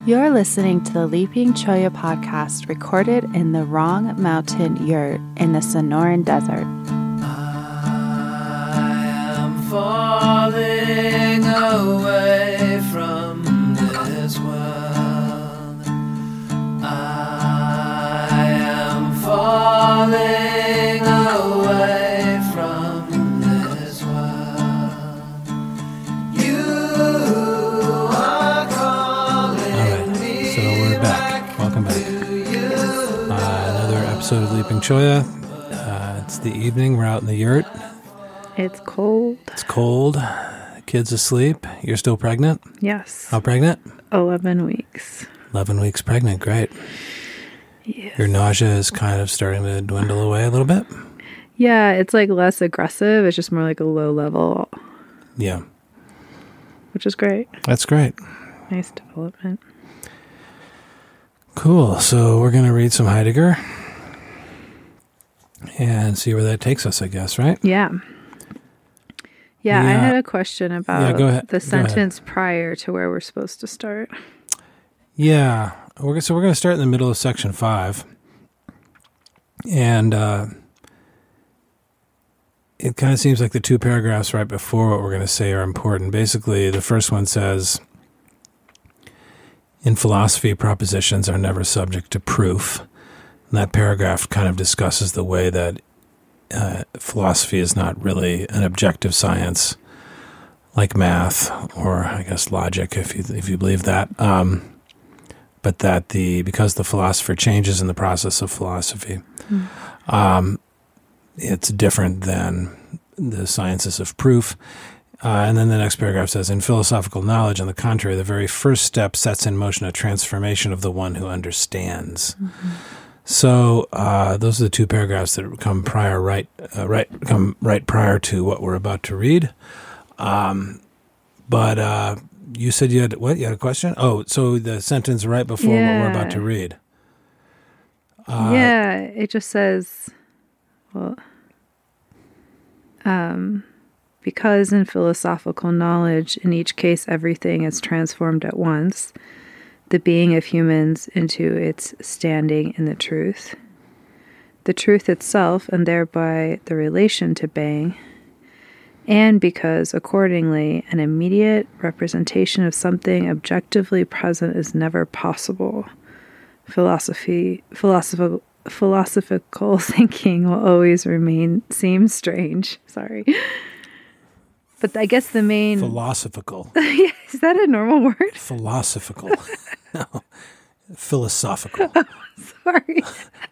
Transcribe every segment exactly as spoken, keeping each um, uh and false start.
You're listening to the Leaping Cholla podcast, recorded in the Wrong Mountain Yurt in the Sonoran Desert. I am falling away from this world. I am falling away from this world. You are calling me. So we're back. Welcome back. Uh, another episode of Leaping Cholla. Uh, it's the evening. We're out in the yurt. It's cold. It's cold. Kids asleep. You're still pregnant? Yes. How pregnant? eleven weeks. eleven weeks pregnant. Great. Yes. Your nausea is kind of starting to dwindle away a little bit? Yeah, it's like less aggressive. It's just more like a low level, Yeah. which is great. That's great. Nice development. Cool. So we're going to read some Heidegger and see where that takes us, I guess, right? Yeah. Yeah, I Yeah. had a question about Yeah, go ahead. the Go ahead. sentence prior to where we're supposed to start. Yeah. We're, so we're going to start in the middle of section five. And uh, it kind of seems like the two paragraphs right before what we're going to say are important. Basically, the first one says, in philosophy, propositions are never subject to proof. And that paragraph kind of discusses the way that uh, philosophy is not really an objective science like math, or I guess logic, if you if you believe that. Um, but that the because the philosopher changes in the process of philosophy, mm. um, it's different than the sciences of proof. Uh, and then the next paragraph says, in philosophical knowledge, on the contrary, the very first step sets in motion a transformation of the one who understands. Mm-hmm. So uh, those are the two paragraphs that come prior, right, uh, right, come right prior to what we're about to read. Um, but uh, you said you had what? You had a question? Oh, so the sentence right before yeah. what we're about to read. Uh, yeah, it just says, well, um, because in philosophical knowledge, in each case, everything is transformed at once. The being of humans into its standing in the truth, the truth itself, and thereby the relation to being, and because, accordingly, an immediate representation of something objectively present is never possible. Philosophy, philosophical, philosophical thinking will always remain seem strange. Sorry. But I guess the main... Philosophical. Yeah, is that a normal word? Philosophical. No. Philosophical. Oh, sorry.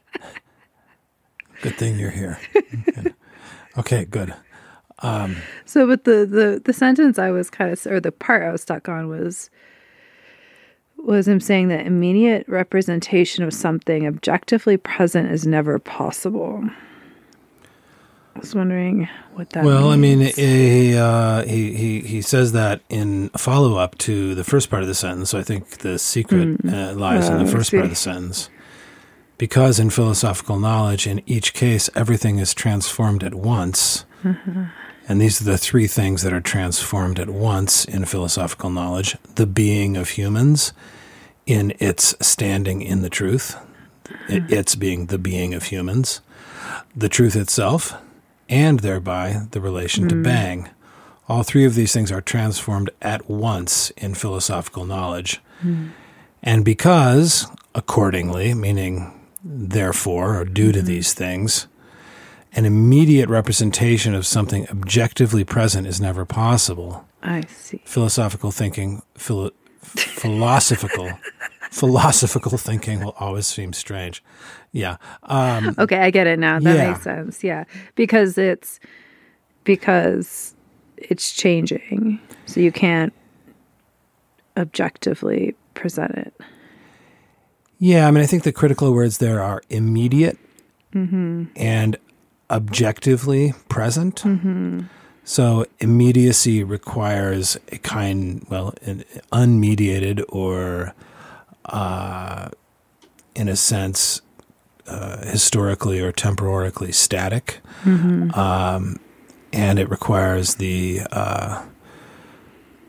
Good thing you're here. Okay, okay good. Um, so, but the, the, the sentence I was kind of... Or the part I was stuck on was... was him saying that immediate representation of something objectively present is never possible. I was wondering what that well, means. I mean, he, uh, he he he says that in follow-up to the first part of the sentence. So I think the secret mm. uh, lies oh, in the first part of the sentence. Because in philosophical knowledge, in each case, everything is transformed at once. Mm-hmm. And these are the three things that are transformed at once in philosophical knowledge. The being of humans in its standing in the truth, mm-hmm. it, its being the being of humans, the truth itself, and thereby the relation mm. to bang. All three of these things are transformed at once in philosophical knowledge. Mm. And because, accordingly, meaning therefore, or due to mm. these things, an immediate representation of something objectively present is never possible. I see. Philosophical thinking, philo- philosophical, philosophical thinking will always seem strange. Yeah. Um, okay, I get it now. That yeah. makes sense. Yeah, because it's because it's changing, so you can't objectively present it. Yeah, I mean, I think the critical words there are immediate mm-hmm. and objectively present. Mm-hmm. So immediacy requires a kind, well, an unmediated or, uh, in a sense, uh, historically or temporarily static. Mm-hmm. Um, and it requires the uh,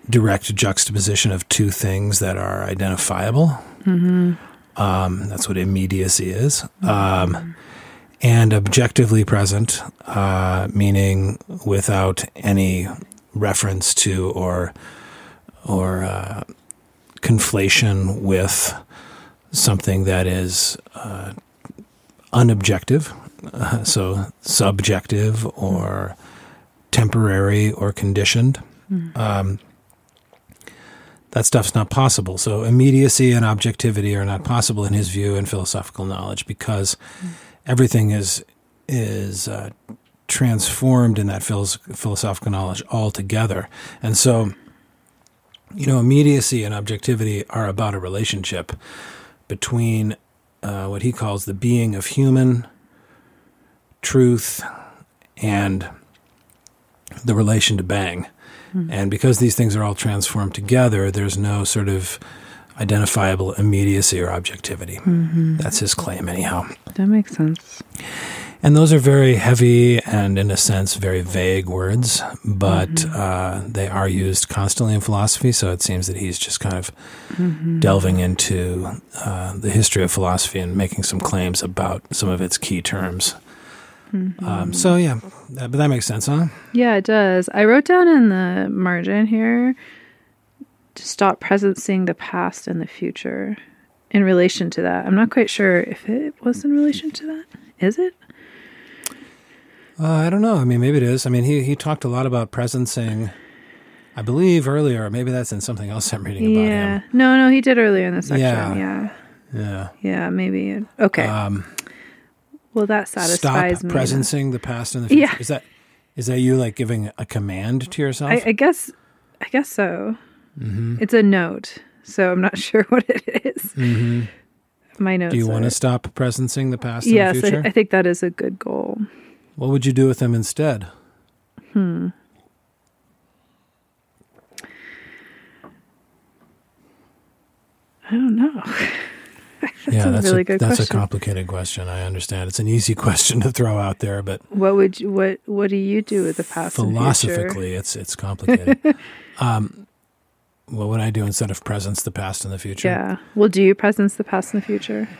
direct juxtaposition of two things that are identifiable. Mm-hmm. Um, that's what immediacy is. Um, and objectively present, uh, meaning without any reference to or or uh, conflation with something that is uh, unobjective, uh, so subjective or temporary or conditioned. Mm-hmm. Um, that stuff's not possible. So immediacy and objectivity are not possible in his view in philosophical knowledge because mm-hmm. everything is is uh, transformed in that phil- philosophical knowledge altogether. And so, you know, immediacy and objectivity are about a relationship between uh, what he calls the being of human truth and the relation to Bang. Mm-hmm. And because these things are all transformed together, there's no sort of identifiable immediacy or objectivity. Mm-hmm. That's his claim anyhow. That makes sense. And those are very heavy and, in a sense, very vague words, but mm-hmm. uh, they are used constantly in philosophy, so it seems that he's just kind of mm-hmm. delving into uh, the history of philosophy and making some claims about some of its key terms. Mm-hmm. Um, so, yeah, that, but that makes sense, huh? Yeah, it does. I wrote down in the margin here to stop presencing the past and the future in relation to that. I'm not quite sure if it was in relation to that. Is it? Uh, I don't know. I mean, maybe it is. I mean, he, he talked a lot about presencing, I believe, earlier. Maybe that's in something else I'm reading about yeah. him. No, no, he did earlier in the section. Yeah. Yeah. Yeah. Yeah, maybe. Okay. Um, well, that satisfies stop me. Stop presencing the past and the future. Yeah. Is that is that you like giving a command to yourself? I, I guess. I guess so. Mm-hmm. It's a note, so I'm not sure what it is. Mm-hmm. My notes. Do you are, want to stop presencing the past yes, and the future? I, I think that is a good goal. What would you do with them instead? Hmm. I don't know. that's yeah, a that's really a, good that's question. a complicated question. I understand. It's an easy question to throw out there, but what would you, what what do you do with the past and future? Philosophically, it's it's complicated. um, what would I do instead of presence the past and the future? Yeah. Well, do you presence the past and the future?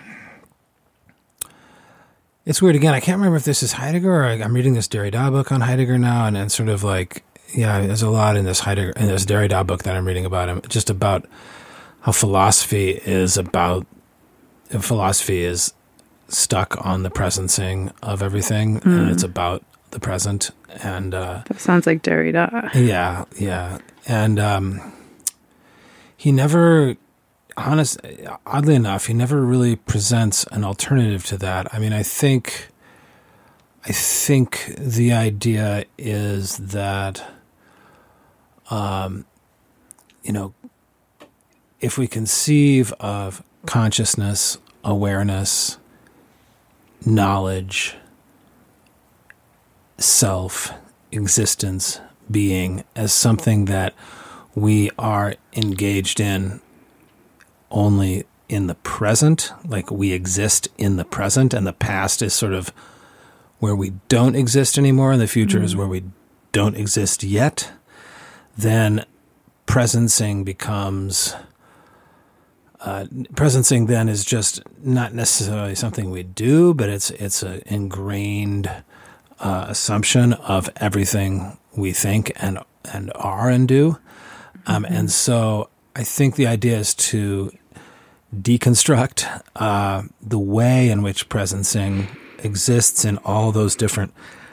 It's weird. Again, I can't remember if this is Heidegger or I'm reading this Derrida book on Heidegger now, and it's sort of like, yeah, there's a lot in this Heidegger, in this Derrida book that I'm reading about him, just about how philosophy is about, philosophy is stuck on the presencing of everything, mm. and it's about the present. And uh, that sounds like Derrida. Yeah, yeah. And um, he never... Honest, oddly enough, he never really presents an alternative to that. I mean, I think, I think the idea is that, um, you know, if we conceive of consciousness, awareness, knowledge, self, existence, being as something that we are engaged in only in the present, like we exist in the present, and the past is sort of where we don't exist anymore, and the future mm-hmm. is where we don't exist yet, then presencing becomes, uh, presencing then is just not necessarily something we do, but it's it's an ingrained uh, assumption of everything we think and, and are and do. Um, mm-hmm. And so I think the idea is to deconstruct uh, the way in which presencing exists in all those different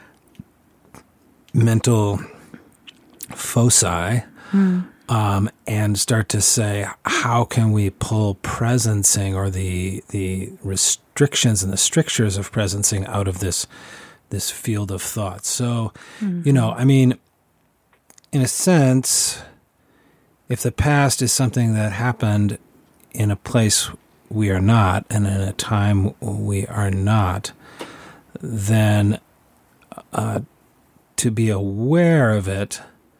mental foci, mm. um, and start to say, how can we pull presencing or the the restrictions and the strictures of presencing out of this this field of thought? So, mm-hmm. you know, I mean, in a sense, if the past is something that happened in a place we are not and in a time we are not, then uh, to be aware of it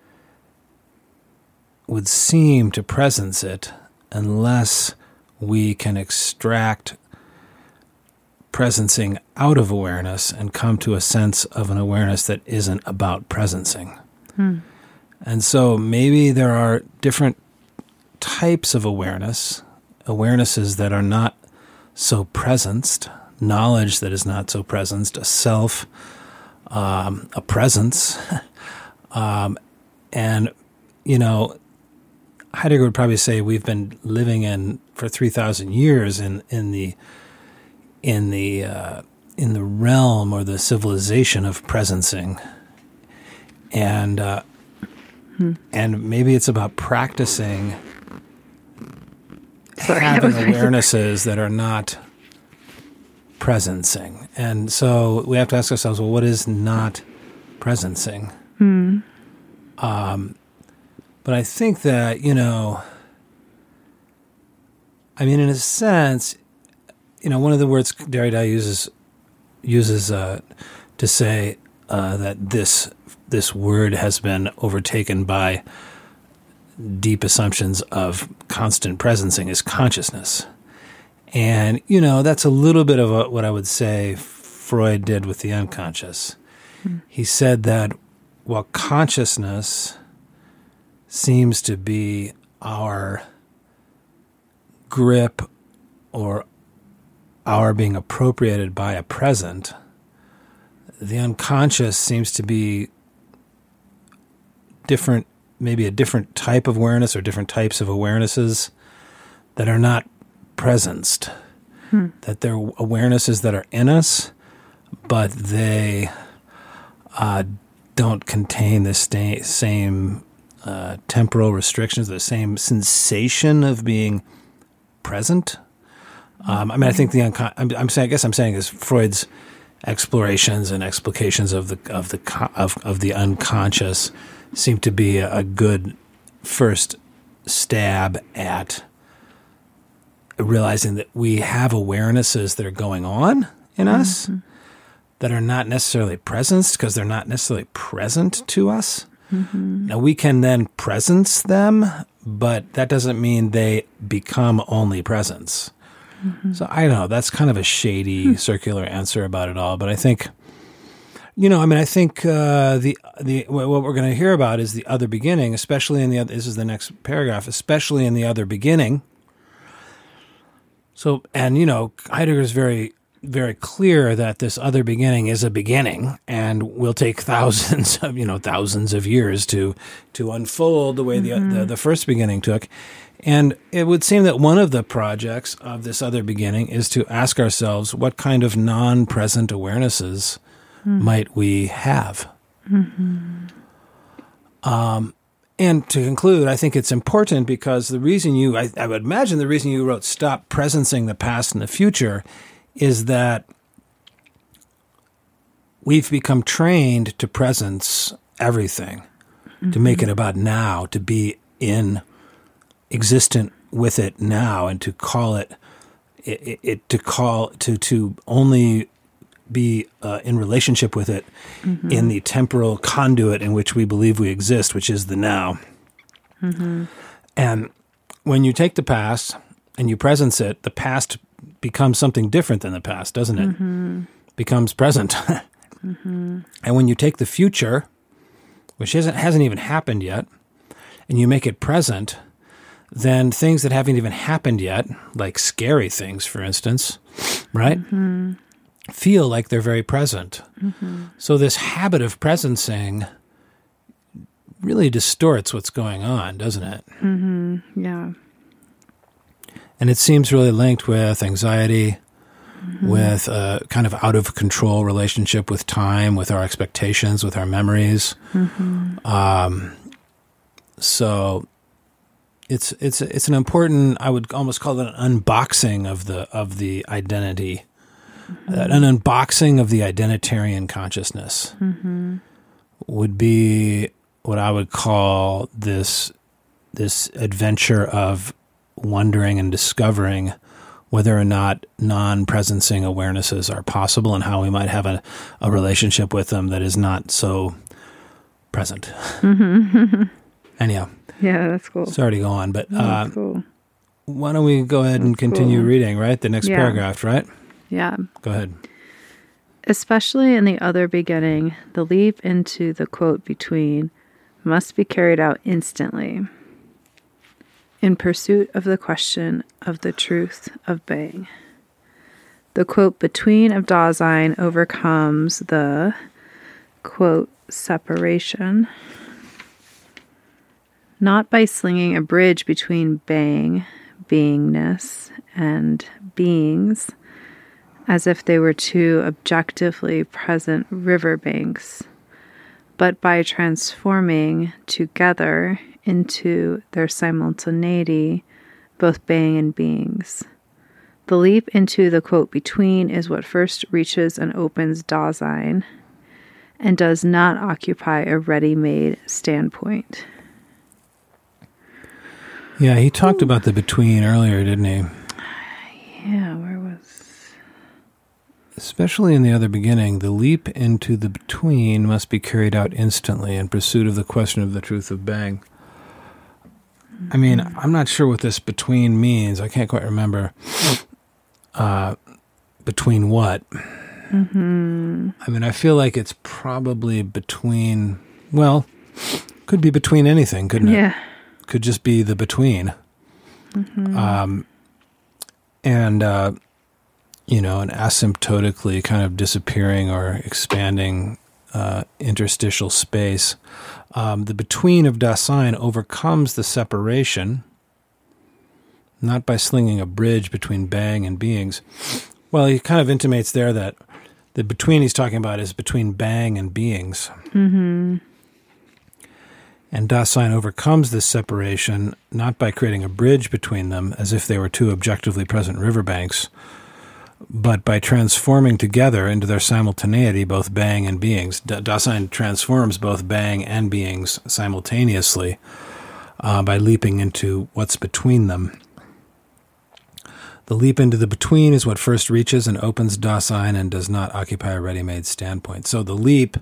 would seem to presence it unless we can extract presencing out of awareness and come to a sense of an awareness that isn't about presencing. Hmm. And so maybe there are different types of awareness, awarenesses that are not so presenced, knowledge that is not so presenced, a self, um, a presence. um, and, you know, Heidegger would probably say we've been living in, for three thousand years, in, in the, in the, uh, in the realm or the civilization of presencing. And, uh, hmm. and maybe it's about practicing Sorry, having awarenesses that are not presencing. And so we have to ask ourselves, well, what is not presencing? Hmm. Um, but I think that, you know, I mean, in a sense, you know, one of the words Derrida uses uses uh, to say uh, that this this word has been overtaken by deep assumptions of constant presencing is consciousness. And, you know, that's a little bit of a, what I would say Freud did with the unconscious. Hmm. He said that while consciousness seems to be our grip or our being appropriated by a present, the unconscious seems to be different, maybe a different type of awareness or different types of awarenesses that are not presenced, hmm. that they're awarenesses that are in us, but they uh, don't contain the sta- same uh, temporal restrictions, the same sensation of being present. Um, I mean, I think the uncon- I'm, I'm saying, I guess I'm saying is Freud's explorations and explications of the of the of, of the unconscious seem to be a, a good first stab at realizing that we have awarenesses that are going on in mm-hmm. us that are not necessarily present because they're not necessarily present to us. Mm-hmm. Now, we can then presence them, but that doesn't mean they become only presence. Mm-hmm. So I don't know. That's kind of a shady mm-hmm. circular answer about it all. But I think, you know, I mean, I think uh, the the what we're going to hear about is the other beginning, especially in the other, this is the next paragraph, especially in the other beginning. So, and, you know, Heidegger is very, very clear that this other beginning is a beginning and will take thousands of, you know, thousands of years to to unfold the way mm-hmm. the, the the first beginning took. And it would seem that one of the projects of this other beginning is to ask ourselves what kind of non-present awarenesses mm. might we have. Mm-hmm. Um, and to conclude, I think it's important because the reason you, I, I would imagine the reason you wrote Stop Presencing the Past and the Future is that we've become trained to presence everything, mm-hmm. to make it about now, to be in existent with it now, and to call it, it, it to call to to only be uh, in relationship with it mm-hmm. in the temporal conduit in which we believe we exist, which is the now. Mm-hmm. And when you take the past and you presence it, the past becomes something different than the past, doesn't it? Mm-hmm. Becomes present. mm-hmm. And when you take the future, which hasn't hasn't even happened yet, and you make it present, then things that haven't even happened yet, like scary things, for instance, right, mm-hmm. feel like they're very present. Mm-hmm. So this habit of presencing really distorts what's going on, doesn't it? Mm-hmm. Yeah. And it seems really linked with anxiety, mm-hmm. with a kind of out-of-control relationship with time, with our expectations, with our memories. Mm-hmm. Um, so... It's it's it's an important, I would almost call it an unboxing of the of the identity, mm-hmm. uh, an unboxing of the identitarian consciousness mm-hmm. would be what I would call this this adventure of wondering and discovering whether or not non-presencing awarenesses are possible and how we might have a, a relationship with them that is not so present. Mm-hmm. Anyhow. Yeah, that's cool. Sorry to go on, but no, uh, cool. why don't we go ahead that's and continue cool. reading, right? The next yeah. paragraph, right? Yeah. Go ahead. Especially in the other beginning, the leap into the quote between must be carried out instantly in pursuit of the question of the truth of being. The, quote, between of Dasein overcomes the, quote, separation, not by slinging a bridge between being, beingness, and beings, as if they were two objectively present riverbanks, but by transforming together into their simultaneity both being and beings. The leap into the, quote, between is what first reaches and opens Dasein and does not occupy a ready-made standpoint. Yeah, he talked Ooh. about the between earlier, didn't he? Yeah, where was... Especially in the other beginning, the leap into the between must be carried out instantly in pursuit of the question of the truth of being. Mm-hmm. I mean, I'm not sure what this between means. I can't quite remember. Uh, between what? Mm-hmm. I mean, I feel like it's probably between, well, could be between anything, couldn't it? Yeah. Could just be the between. Mm-hmm. Um, and, uh, you know, an asymptotically kind of disappearing or expanding uh, interstitial space. Um, the between of Dasein overcomes the separation, not by slinging a bridge between bang and beings. Well, he kind of intimates there that the between he's talking about is between bang and beings. Mm-hmm. And Dasein overcomes this separation not by creating a bridge between them as if they were two objectively present riverbanks, but by transforming together into their simultaneity both bang and beings. D- Dasein transforms both bang and beings simultaneously uh, by leaping into what's between them. The leap into the between is what first reaches and opens Dasein and does not occupy a ready-made standpoint. So the leap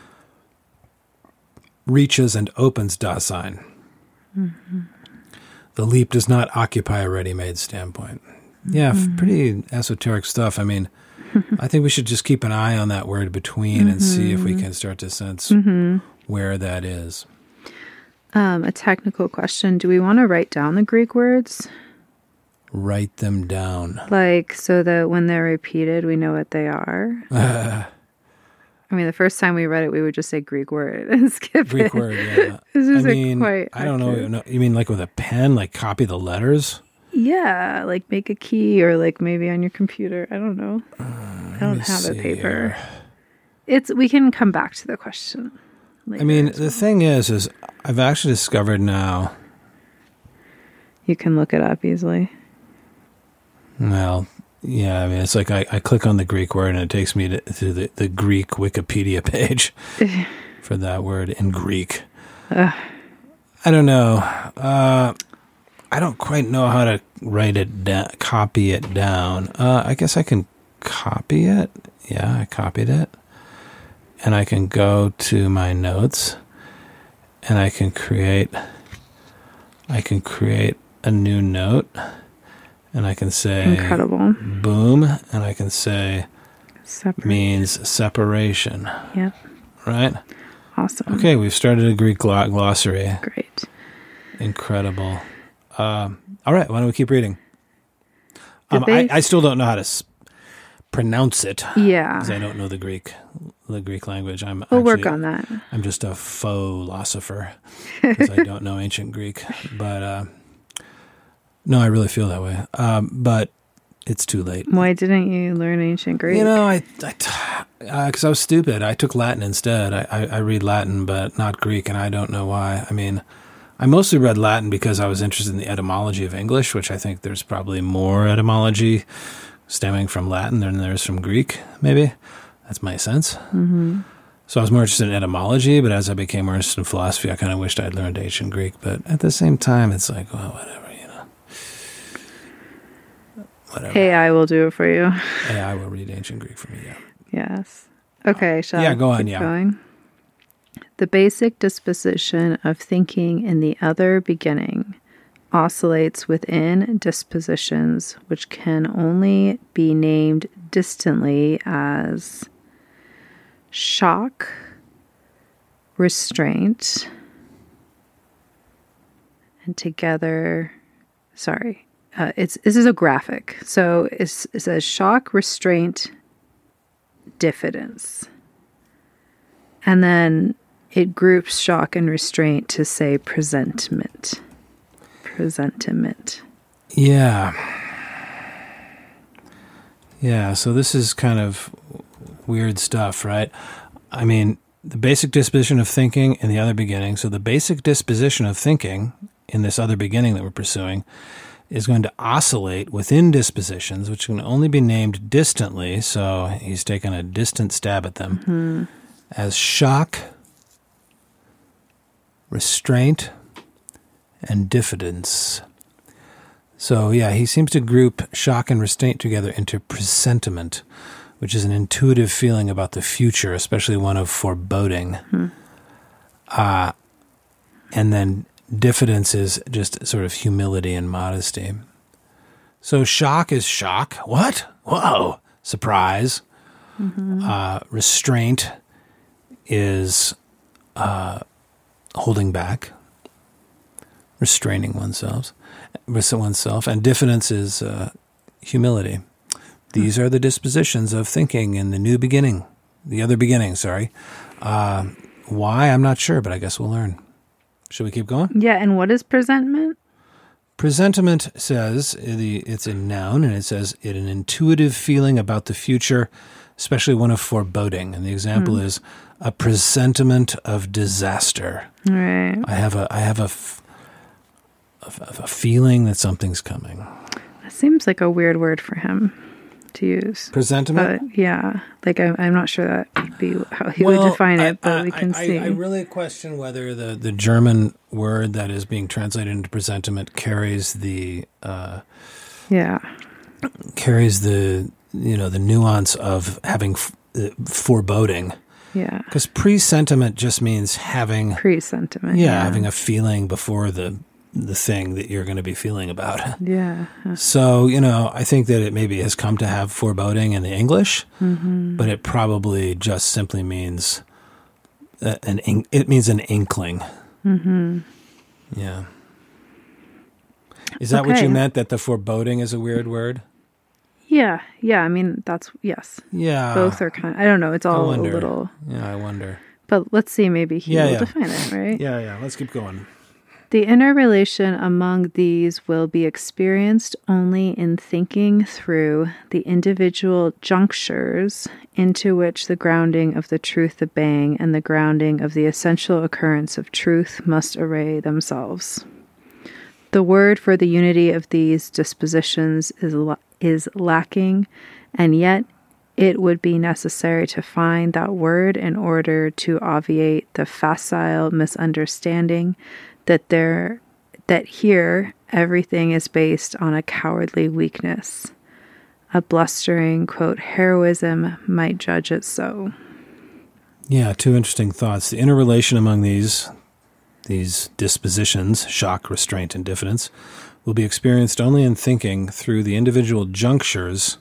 reaches and opens Dasein. Mm-hmm. The leap does not occupy a ready-made standpoint. Yeah, mm-hmm. pretty esoteric stuff. I mean, I think we should just keep an eye on that word between mm-hmm. and see if we can start to sense mm-hmm. where that is. Um, a technical question. Do we want to write down the Greek words? Write them down. Like, so that when they're repeated, we know what they are? Uh, I mean, the first time we read it, we would just say Greek word and skip Greek it. Greek word, yeah. This is I mean, quite I don't know, no, you mean like with a pen, like copy the letters? Yeah, like make a key or like maybe on your computer. I don't know. Uh, I don't have a paper. Here. It's we can come back to the question later. I mean, well. the thing is, is I've actually discovered now. You can look it up easily. Well, yeah, I mean, it's like I, I click on the Greek word and it takes me to, to the, the Greek Wikipedia page for that word in Greek. Uh. I don't know. Uh, I don't quite know how to write it down, copy it down. Uh, I guess I can copy it. Yeah, I copied it. And I can go to my notes and I can create, I can create a new note. And I can say, incredible. Boom, and I can say, separation. Means separation. Yep. Right? Awesome. Okay, we've started a Greek glossary. Great. Incredible. Um, all right, why don't we keep reading? Um, I, I still don't know how to s- pronounce it. Yeah. Because I don't know the Greek the Greek language. I'm We'll actually, work on that. I'm just a faux philosopher because I don't know ancient Greek. But... Uh, No, I really feel that way. Um, but it's too late. Why didn't you learn ancient Greek? You know, I, I, because uh, I was stupid. I took Latin instead. I, I, I read Latin, but not Greek, and I don't know why. I mean, I mostly read Latin because I was interested in the etymology of English, which I think there's probably more etymology stemming from Latin than there is from Greek, maybe. That's my sense. Mm-hmm. So I was more interested in etymology, but as I became more interested in philosophy, I kind of wished I'd learned ancient Greek. But at the same time, it's like, well, whatever. Whatever. A I will do it for you. A I will read ancient Greek for me, yeah. Yes. Okay, shall yeah, I go on, keep yeah. going? The basic disposition of thinking in the other beginning oscillates within dispositions which can only be named distantly as shock, restraint, and together, sorry, uh, it's this is a graphic. So it's, it says shock, restraint, diffidence. And then it groups shock and restraint to say presentiment. Presentiment. Yeah. Yeah, so this is kind of weird stuff, right? I mean, the basic disposition of thinking in the other beginning. So the basic disposition of thinking in this other beginning that we're pursuing is going to oscillate within dispositions, which can only be named distantly. So he's taken a distant stab at them mm-hmm. as shock, restraint, and diffidence. So yeah, he seems to group shock and restraint together into presentiment, which is an intuitive feeling about the future, especially one of foreboding. Hmm. Uh, and then diffidence is just sort of humility and modesty. So shock is shock. What? Whoa! Surprise. Mm-hmm. Uh, restraint is uh, holding back, restraining oneself, oneself, and diffidence is uh, humility. These are the dispositions of thinking in the new beginning, the other beginning, sorry. Uh, why? I'm not sure, but I guess we'll learn. Should we keep going? Yeah, and what is presentiment? Presentiment says, it's a noun, and it says it an intuitive feeling about the future, especially one of foreboding. And the example mm. is a presentiment of disaster. Right. I have a, I have a, a, a feeling that something's coming. That seems like a weird word for him to use. Presentiment? But yeah, like I, I'm not sure that would be how he well, would define it, I, but I, we can I, see. I, I really question whether the, the German word that is being translated into presentiment carries the uh, yeah carries the you know the nuance of having f- uh, foreboding. Yeah, because presentiment just means having presentiment. Yeah, yeah, having a feeling before the. the thing that you're going to be feeling about. Yeah. So, you know, I think that it maybe has come to have foreboding in the English, mm-hmm. but it probably just simply means uh, an in- it means an inkling. Mm-hmm. Yeah. Is that okay. what you meant, that the foreboding is a weird word? Yeah. Yeah. I mean, that's, yes. Yeah. Both are kind of, I don't know. It's all a little. Yeah, I wonder. But let's see, maybe he yeah, will yeah. define it, right? Yeah, yeah. Let's keep going. The interrelation among these will be experienced only in thinking through the individual junctures into which the grounding of the truth of Bang and the grounding of the essential occurrence of truth must array themselves. The word for the unity of these dispositions is la- is lacking, and yet it would be necessary to find that word in order to obviate the facile misunderstanding that there, that here everything is based on a cowardly weakness. A blustering, quote, heroism might judge it so. Yeah, two interesting thoughts. The interrelation among these these dispositions, shock, restraint, and diffidence, will be experienced only in thinking through the individual junctures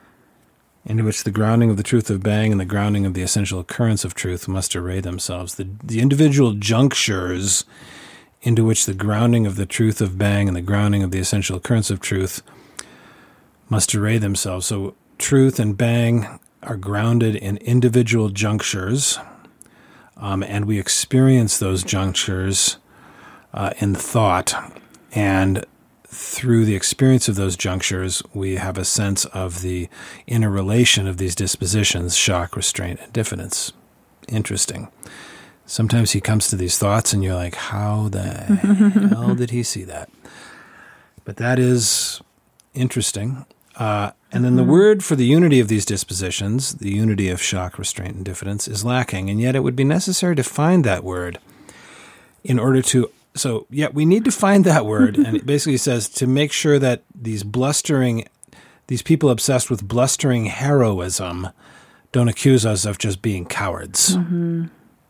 into which the grounding of the truth of Bang and the grounding of the essential occurrence of truth must array themselves. The, the individual junctures into which the grounding of the truth of Bang and the grounding of the essential occurrence of truth must array themselves. So truth and Bang are grounded in individual junctures, um, and we experience those junctures uh, in thought, and through the experience of those junctures, we have a sense of the interrelation of these dispositions, shock, restraint, and diffidence. Interesting. Sometimes he comes to these thoughts and you're like, how the hell did he see that? But that is interesting. Uh, and then the word for the unity of these dispositions, the unity of shock, restraint, and diffidence, is lacking. And yet it would be necessary to find that word in order to... So, yeah, we need to find that word. And it basically says to make sure that these blustering... These people obsessed with blustering heroism don't accuse us of just being cowards. Mm-hmm.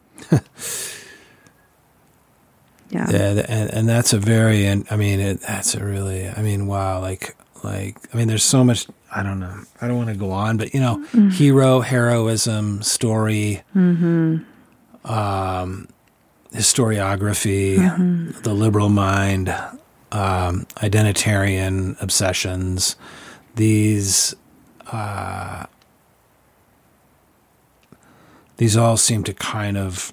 yeah, yeah, and, and that's a very, and I mean, it, that's a really, I mean, wow, like, like, I mean, there's so much. I don't know. I don't want to go on, but you know, mm-hmm. hero, heroism, story, mm-hmm. um, historiography, mm-hmm. the liberal mind, um, identitarian obsessions, these uh, these all seem to kind of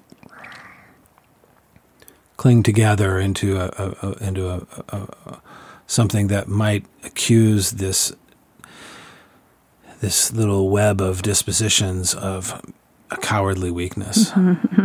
cling together into a, a, a into a, a, a something that might accuse this this little web of dispositions of a cowardly weakness. Mm-hmm.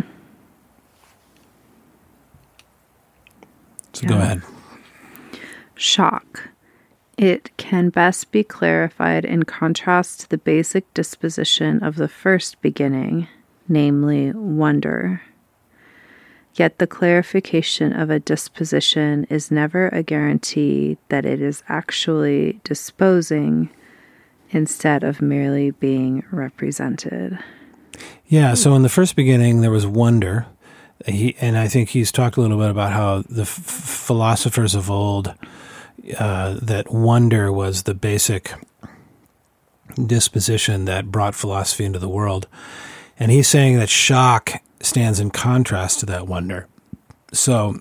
So yeah. Go ahead. Shock. It can best be clarified in contrast to the basic disposition of the first beginning, namely wonder. Yet the clarification of a disposition is never a guarantee that it is actually disposing instead of merely being represented. Yeah, so in the first beginning there was wonder. He, and I think he's talked a little bit about how the f- philosophers of old, uh, that wonder was the basic disposition that brought philosophy into the world. And he's saying that shock stands in contrast to that wonder. So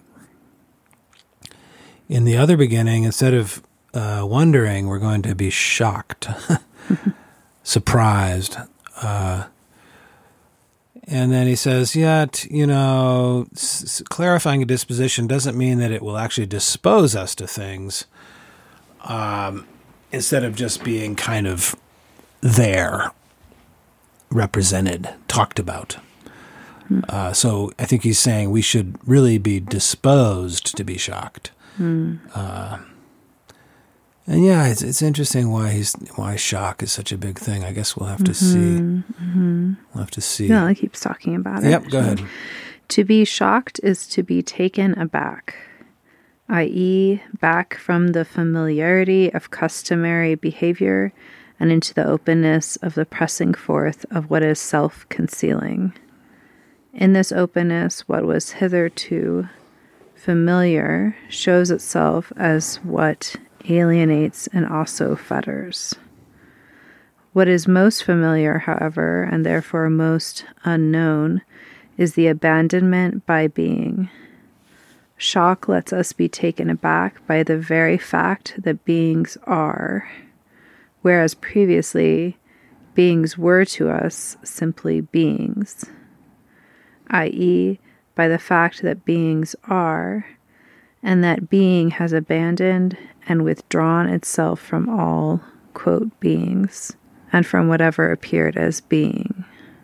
in the other beginning, instead of uh, wondering, we're going to be shocked, surprised. Uh, and then he says, yet, you know, s- clarifying a disposition doesn't mean that it will actually dispose us to things, um, instead of just being kind of there, represented, talked about. Mm. Uh, so I think he's saying we should really be disposed to be shocked. Mm. Uh, and yeah, it's it's interesting why he's why shock is such a big thing. I guess we'll have to mm-hmm. see. Mm-hmm. We'll have to see. No, he keeps talking about it. Yep, go ahead. To be shocked is to be taken aback, that is, back from the familiarity of customary behavior and into the openness of the pressing forth of what is self-concealing. In this openness, what was hitherto familiar shows itself as what alienates and also fetters. What is most familiar, however, and therefore most unknown, is the abandonment by being. Shock lets us be taken aback by the very fact that beings are, whereas previously beings were to us simply beings, that is, by the fact that beings are, and that being has abandoned and withdrawn itself from all, quote, beings, and from whatever appeared as being.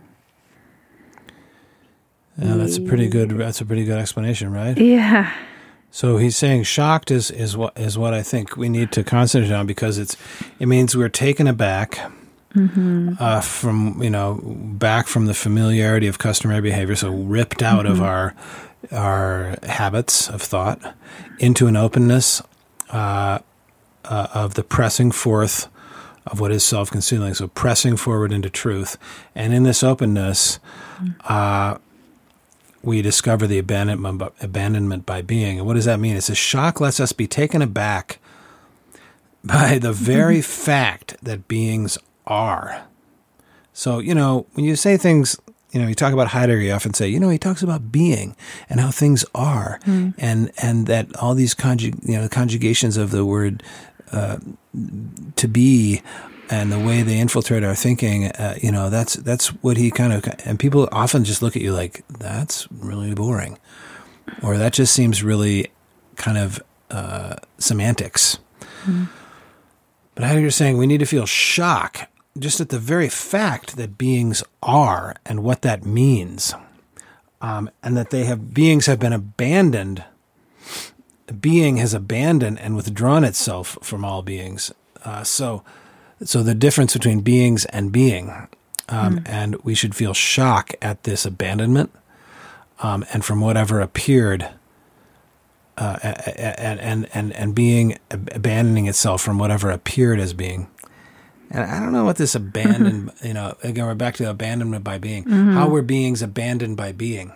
Yeah, that's a pretty good. That's a pretty good explanation, right? Yeah. So he's saying shocked is, is what is what I think we need to concentrate on, because it's it means we're taken aback mm-hmm. uh, from you know back from the familiarity of customary behavior, so ripped out mm-hmm. of our our habits of thought into an openness uh, uh, of the pressing forth of what is self-concealing. So pressing forward into truth, and in this openness. Mm-hmm. Uh, we discover the abandonment, abandonment by being. And what does that mean? It says shock lets us be taken aback by the very fact that beings are. So, you know, when you say things, you know, you talk about Heidegger, you often say, you know, he talks about being and how things are, mm. and and that all these conjug- you know, conjugations of the word uh, to be and the way they infiltrate our thinking, uh, you know, that's that's what he kind of, and people often just look at you like, that's really boring. Or that just seems really kind of uh, semantics. Mm-hmm. But Heidegger's saying we need to feel shock just at the very fact that beings are and what that means. Um, and that they have, beings have been abandoned. Being has abandoned and withdrawn itself from all beings. Uh, so... So the difference between beings and being, um, mm. and we should feel shock at this abandonment, um, and from whatever appeared, uh, and, and and and being abandoning itself from whatever appeared as being. And I don't know what this abandon, you know, again we're back to abandonment by being. Mm-hmm. How were beings abandoned by being?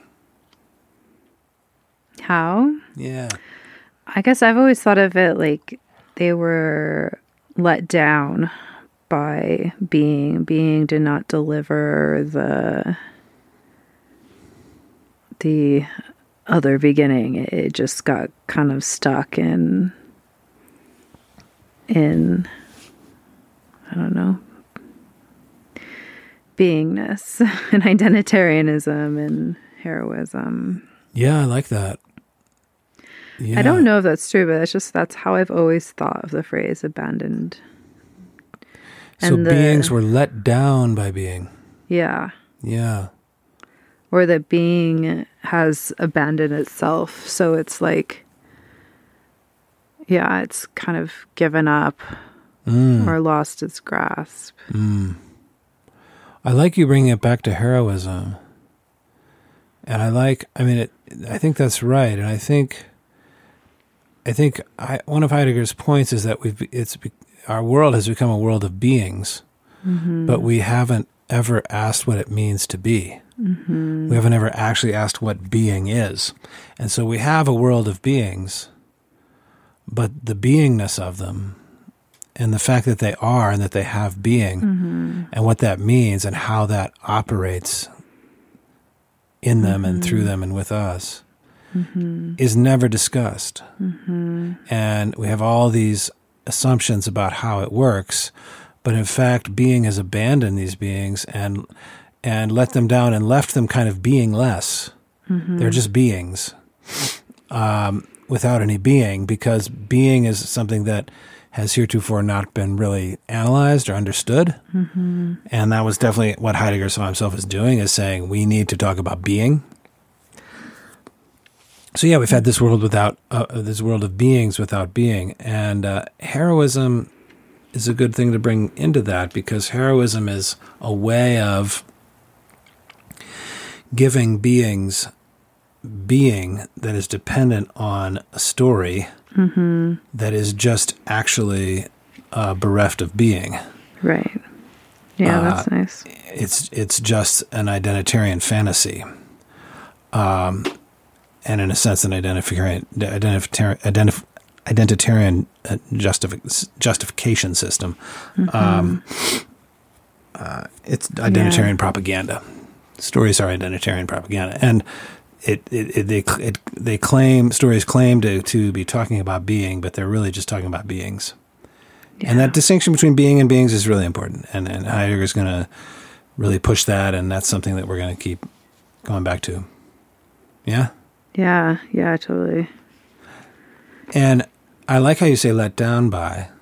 How? Yeah. I guess I've always thought of it like they were let down by being. Being did not deliver the the other beginning. It, it just got kind of stuck in, in, I don't know, beingness and identitarianism and heroism. Yeah, I like that. Yeah. I don't know if that's true, but that's just, that's how I've always thought of the phrase abandoned. So And the- beings were let down by being. Yeah. Yeah. Or that being has abandoned itself. So it's like, yeah, it's kind of given up Mm. or lost its grasp. Mm. I like you bringing it back to heroism. And I like, I mean, it, I think that's right. And I think, I think I, one of Heidegger's points is that we've, it's, our world has become a world of beings, mm-hmm. but we haven't ever asked what it means to be. Mm-hmm. We haven't ever actually asked what being is. And so we have a world of beings, but the beingness of them and the fact that they are and that they have being mm-hmm. and what that means and how that operates in them mm-hmm. and through them and with us mm-hmm. is never discussed. Mm-hmm. And we have all these assumptions about how it works, but in fact, being has abandoned these beings and and let them down and left them kind of beingless. Mm-hmm. They're just beings um, without any being, because being is something that has heretofore not been really analyzed or understood. Mm-hmm. And that was definitely what Heidegger saw himself as doing, is saying we need to talk about being. So yeah, we've had this world without, uh, this world of beings without being. And uh, heroism is a good thing to bring into that, because heroism is a way of giving beings being that is dependent on a story mm-hmm. that is just actually uh, bereft of being. Right. Yeah, uh, that's nice. It's it's just an identitarian fantasy, um, and in a sense, an identification, identitarian, identif- identitarian uh, justifi- justification system. Mm-hmm. Um, uh, it's identitarian yeah. propaganda. Stories are identitarian propaganda, and it, it, it they it, they claim stories claim to, to be talking about being, but they're really just talking about beings. Yeah. And that distinction between being and beings is really important, and and Heidegger's going to really push that, and that's something that we're going to keep going back to. Yeah. Yeah. Yeah. Totally. And I like how you say "let down by."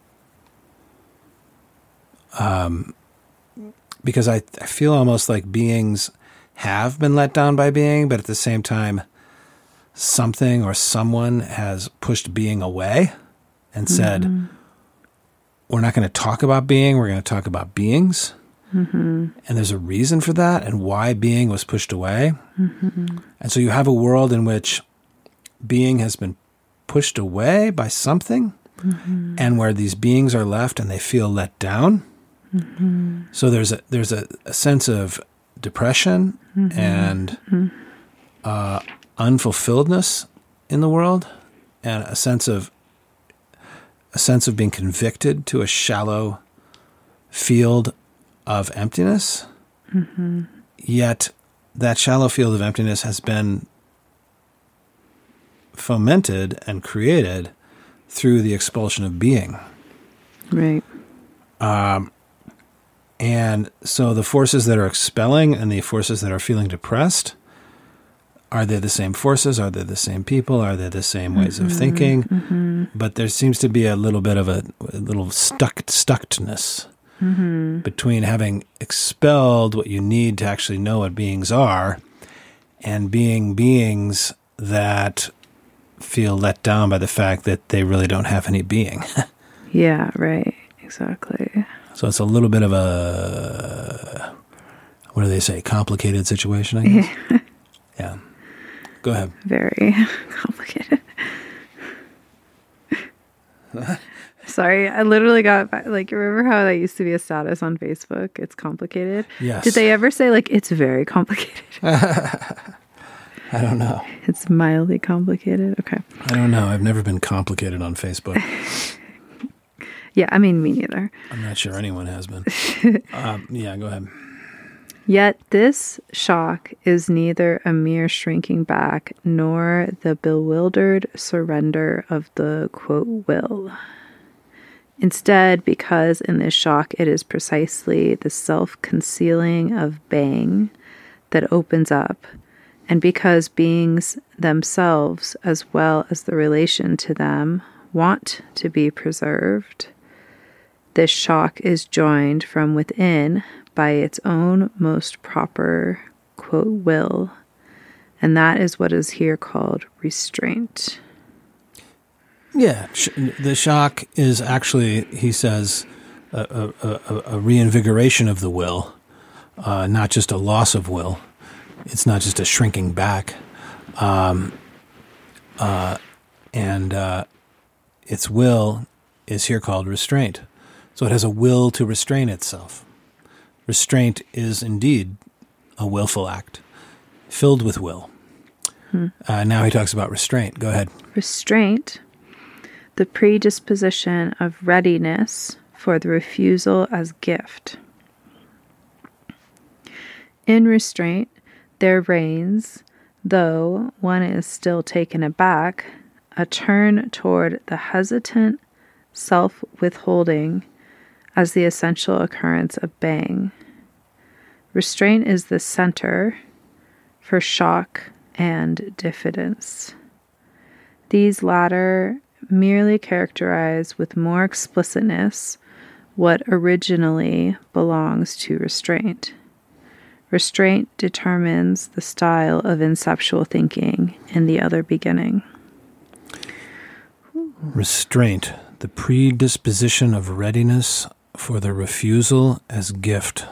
Um. Because I, I feel almost like beings have been let down by being, but at the same time, something or someone has pushed being away and said, mm-hmm. we're not going to talk about being, we're going to talk about beings. Mm-hmm. And there's a reason for that and why being was pushed away. Mm-hmm. And so you have a world in which being has been pushed away by something, mm-hmm. and where these beings are left and they feel let down. Mm-hmm. So there's a there's a, a sense of depression mm-hmm. and mm-hmm. uh, unfulfilledness in the world, and a sense of a sense of being convicted to a shallow field of emptiness. Mm-hmm. Yet that shallow field of emptiness has been fomented and created through the expulsion of being. Right. Um. And so the forces that are expelling and the forces that are feeling depressed, are they the same forces? Are they the same people? Are they the same ways mm-hmm, of thinking? Mm-hmm. But there seems to be a little bit of a, a little stuck stuckedness mm-hmm. between having expelled what you need to actually know what beings are and being beings that feel let down by the fact that they really don't have any being. Yeah, right. Exactly. So it's a little bit of a, what do they say, complicated situation, I guess? Yeah. Yeah. Go ahead. Very complicated. Sorry, I literally got, like, remember how that used to be a status on Facebook? It's complicated? Yes. Did they ever say, like, it's very complicated? I don't know. It's mildly complicated? Okay. I don't know. I've never been complicated on Facebook. Yeah, I mean, me neither. I'm not sure anyone has been. um, yeah, go ahead. Yet this shock is neither a mere shrinking back nor the bewildered surrender of the, quote, will. Instead, because in this shock it is precisely the self-concealing of being that opens up, and because beings themselves, as well as the relation to them, want to be preserved, this shock is joined from within by its own most proper, quote, will, and that is what is here called restraint. Yeah, sh- the shock is actually, he says, a, a, a, a reinvigoration of the will, uh, not just a loss of will. It's not just a shrinking back. Um, uh, and uh, its will is here called restraint. So it has a will to restrain itself. Restraint is indeed a willful act, filled with will. Hmm. Uh, now he talks about restraint. Go ahead. Restraint, the predisposition of readiness for the refusal as gift. In restraint, there reigns, though one is still taken aback, a turn toward the hesitant self-withholding as the essential occurrence of being. Restraint is the center for shock and diffidence. These latter merely characterize with more explicitness what originally belongs to restraint. Restraint determines the style of inceptual thinking in the other beginning. Restraint, the predisposition of readiness for the refusal as gift.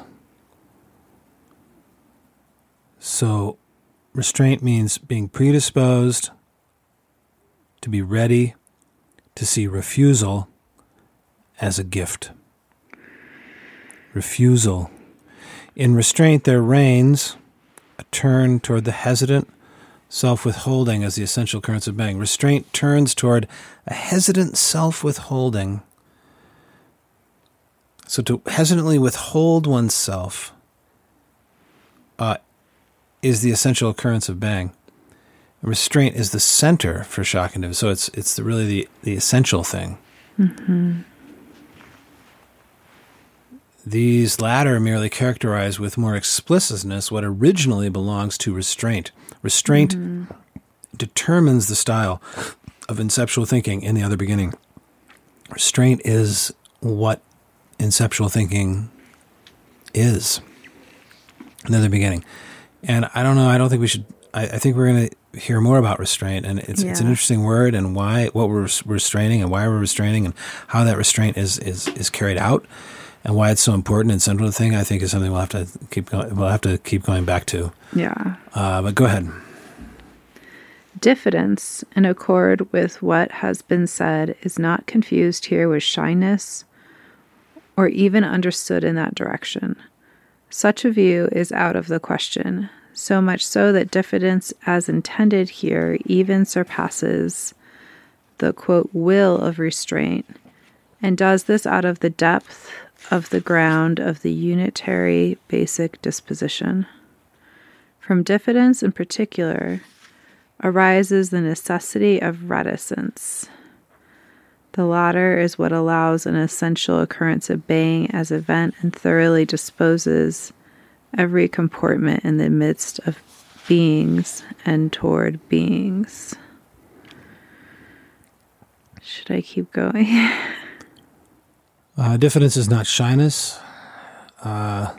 So, restraint means being predisposed to be ready to see refusal as a gift. Refusal. In restraint, there reigns a turn toward the hesitant self-withholding as the essential occurrence of being. Restraint turns toward a hesitant self-withholding. So to hesitantly withhold oneself uh, is the essential occurrence of being. Restraint is the center for shock and diffidence. So it's it's the, really the, the essential thing. Mm-hmm. These latter merely characterize with more explicitness what originally belongs to restraint. Restraint mm-hmm. determines the style of inceptual thinking in the other beginning. Restraint is what inceptual thinking is in the other beginning. And I don't know, I don't think we should, I, I think we're going to hear more about restraint, and it's yeah. it's an interesting word, and why, what we're restraining, and why we're restraining, and how that restraint is is, is carried out, and why it's so important and central to the thing. I think is something we'll have to keep going, we'll have to keep going back to. Yeah. Uh, but go ahead. Diffidence, in accord with what has been said, is not confused here with shyness, or even understood in that direction. Such a view is out of the question, so much so that diffidence as intended here even surpasses the, quote, will of restraint, and does this out of the depth of the ground of the unitary basic disposition. From diffidence in particular arises the necessity of reticence. The latter is what allows an essential occurrence of being as event and thoroughly disposes every comportment in the midst of beings and toward beings. Should I keep going? uh, diffidence is not shyness. Uh,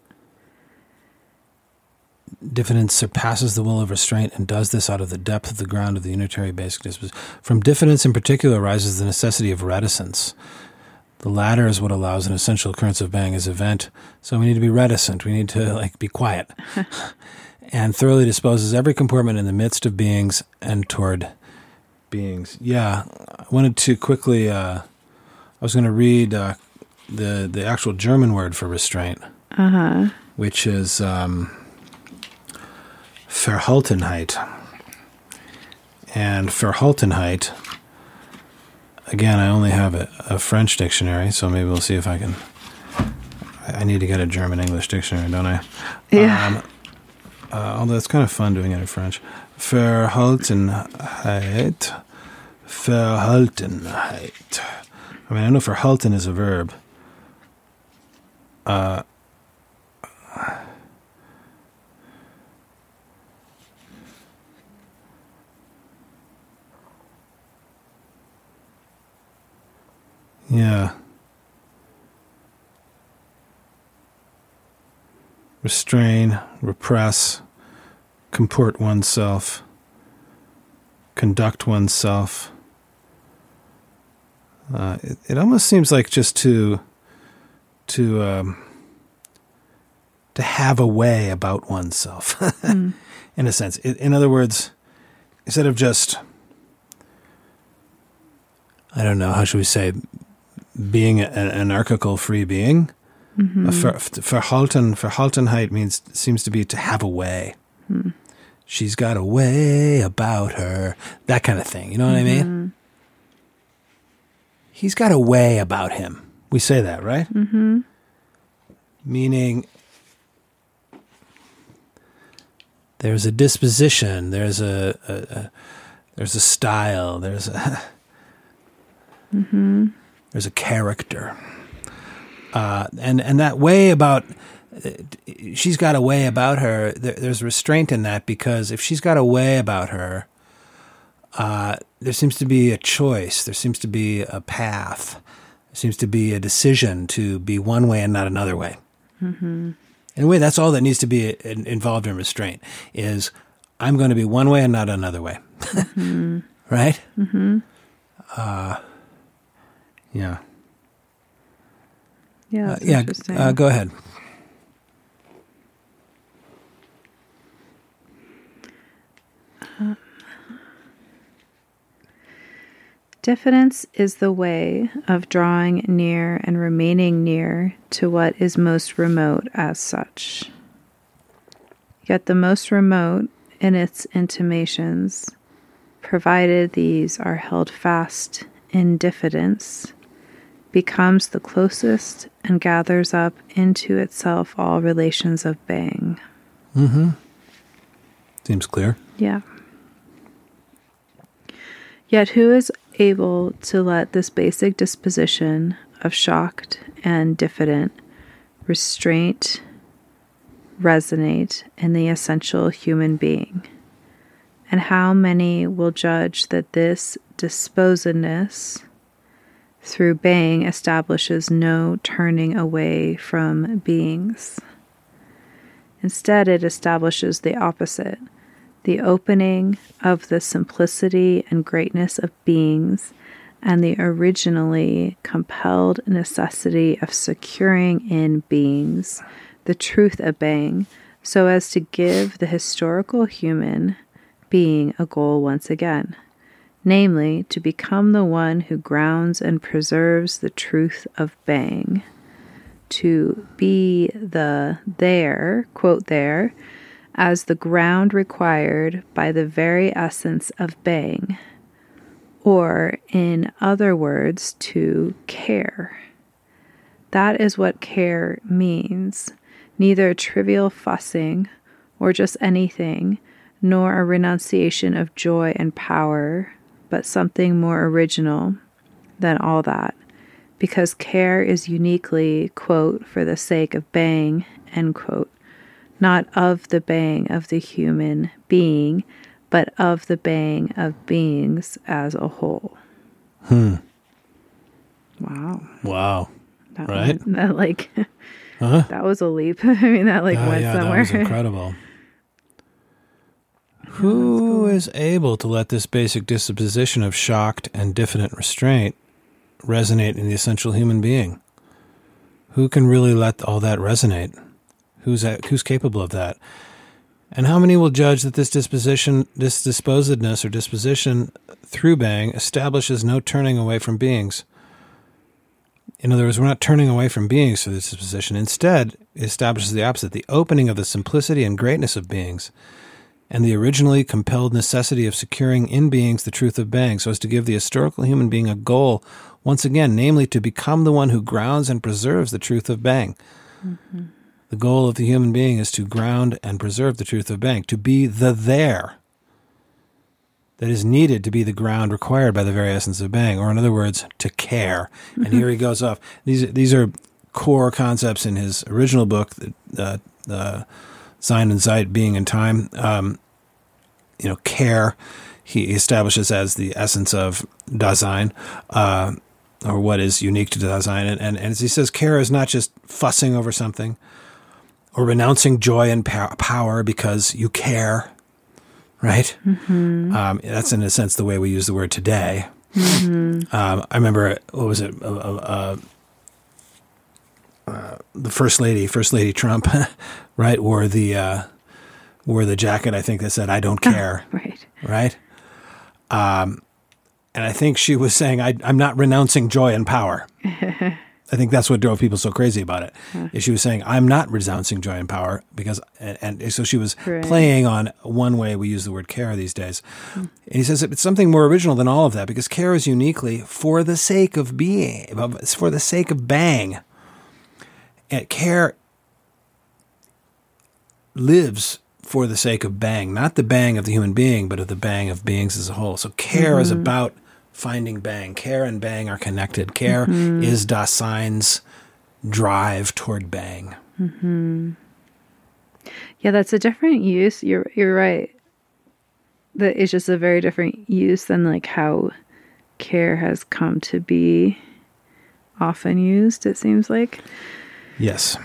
diffidence surpasses the will of restraint and does this out of the depth of the ground of the unitary basic disposition. From diffidence in particular arises the necessity of reticence. The latter is what allows an essential occurrence of being as event. So we need to be reticent. We need to like be quiet. And thoroughly disposes every comportment in the midst of beings and toward beings. Yeah, I wanted to quickly, uh, I was going to read uh, the, the actual German word for restraint, uh-huh. which is um, Verhaltenheit. And Verhaltenheit, again, I only have a, a French dictionary, so maybe we'll see if I can I need to get a German-English dictionary, don't I? Yeah. Um, uh, although it's kind of fun doing it in French. Verhaltenheit. Verhaltenheit. I mean, I know verhalten is a verb. Uh, yeah. Restrain, repress, comport oneself, conduct oneself. Uh, it, it almost seems like just to to um, to have a way about oneself, mm. in a sense. In, in other words, instead of just, I don't know, how should we say, being an anarchical free being. Mm-hmm. Ver, verhalten, verhaltenheit means seems to be to have a way. Mm. She's got a way about her, that kind of thing. You know what mm-hmm. I mean? He's got a way about him. We say that, right? Mm-hmm. Meaning, there's a disposition. There's a, a, a there's a style. There's a mm-hmm. there's a character. Uh, and, and that way about, uh, she's got a way about her, there, there's restraint in that, because if she's got a way about her, uh, there seems to be a choice, there seems to be a path, there seems to be a decision to be one way and not another way. Mm-hmm. In a way, that's all that needs to be in, involved in restraint, is I'm going to be one way and not another way. Mm-hmm. Right? Mm-hmm. Uh, yeah. Yeah, that's uh, yeah. interesting. Uh, go ahead. Uh, diffidence is the way of drawing near and remaining near to what is most remote as such. Yet the most remote in its intimations, provided these are held fast in diffidence, becomes the closest and gathers up into itself all relations of being. Mm-hmm. Seems clear. Yeah. Yet who is able to let this basic disposition of shocked and diffident restraint resonate in the essential human being? And how many will judge that this disposedness through being establishes no turning away from beings? Instead, it establishes the opposite, the opening of the simplicity and greatness of beings and the originally compelled necessity of securing in beings the truth of being, so as to give the historical human being a goal once again. Namely, to become the one who grounds and preserves the truth of being, to be the there, quote there, as the ground required by the very essence of being, or in other words, to care. That is what care means, neither trivial fussing or just anything, nor a renunciation of joy and power, but something more original than all that, because care is uniquely, quote, for the sake of being, end quote, not of the being of the human being, but of the being of beings as a whole. Hmm. Wow. Wow. That right? Went, that like, uh-huh. that was a leap. I mean, that like uh, went yeah, somewhere. That was incredible. Who cool. is able to let this basic disposition of shocked and diffident restraint resonate in the essential human being? Who can really let all that resonate? Who's that, who's capable of that? And how many will judge that this disposition, this disposedness or disposition through being establishes no turning away from beings? In other words, we're not turning away from beings through this disposition. Instead, it establishes the opposite, the opening of the simplicity and greatness of beings, and the originally compelled necessity of securing in beings the truth of being, so as to give the historical human being a goal, once again, namely to become the one who grounds and preserves the truth of being. Mm-hmm. The goal of the human being is to ground and preserve the truth of being, to be the there that is needed to be the ground required by the very essence of being, or in other words, to care. And here he goes off. These these are core concepts in his original book, the uh, uh, Sein und Zeit, Being and Time. Um, you know, care, he establishes as the essence of Dasein, uh, or what is unique to Dasein. And, and, and as he says, care is not just fussing over something, or renouncing joy and power because you care. Right? Mm-hmm. Um, that's in a sense the way we use the word today. Mm-hmm. Um, I remember, what was it? Uh, uh, uh, the First Lady, First Lady Trump, right? Wore the, uh, wore the jacket, I think, that said, "I don't care." Right. Right? Um, and I think she was saying, I, I'm not renouncing joy and power. I think that's what drove people so crazy about it. Huh. Is she was saying, I'm not renouncing joy and power, because, and, and so she was right. playing on one way we use the word care these days. Mm. And he says it's something more original than all of that, because care is uniquely for the sake of being, it's for the sake of bang. And care lives for the sake of bang, not the bang of the human being, but of the bang of beings as a whole. So care mm-hmm. is about finding bang. Care and bang are connected. Care mm-hmm. is Dasein's drive toward bang. Mm-hmm. Yeah, that's a different use. You're you're right. That is just a very different use than like how care has come to be often used, it seems like. Yes.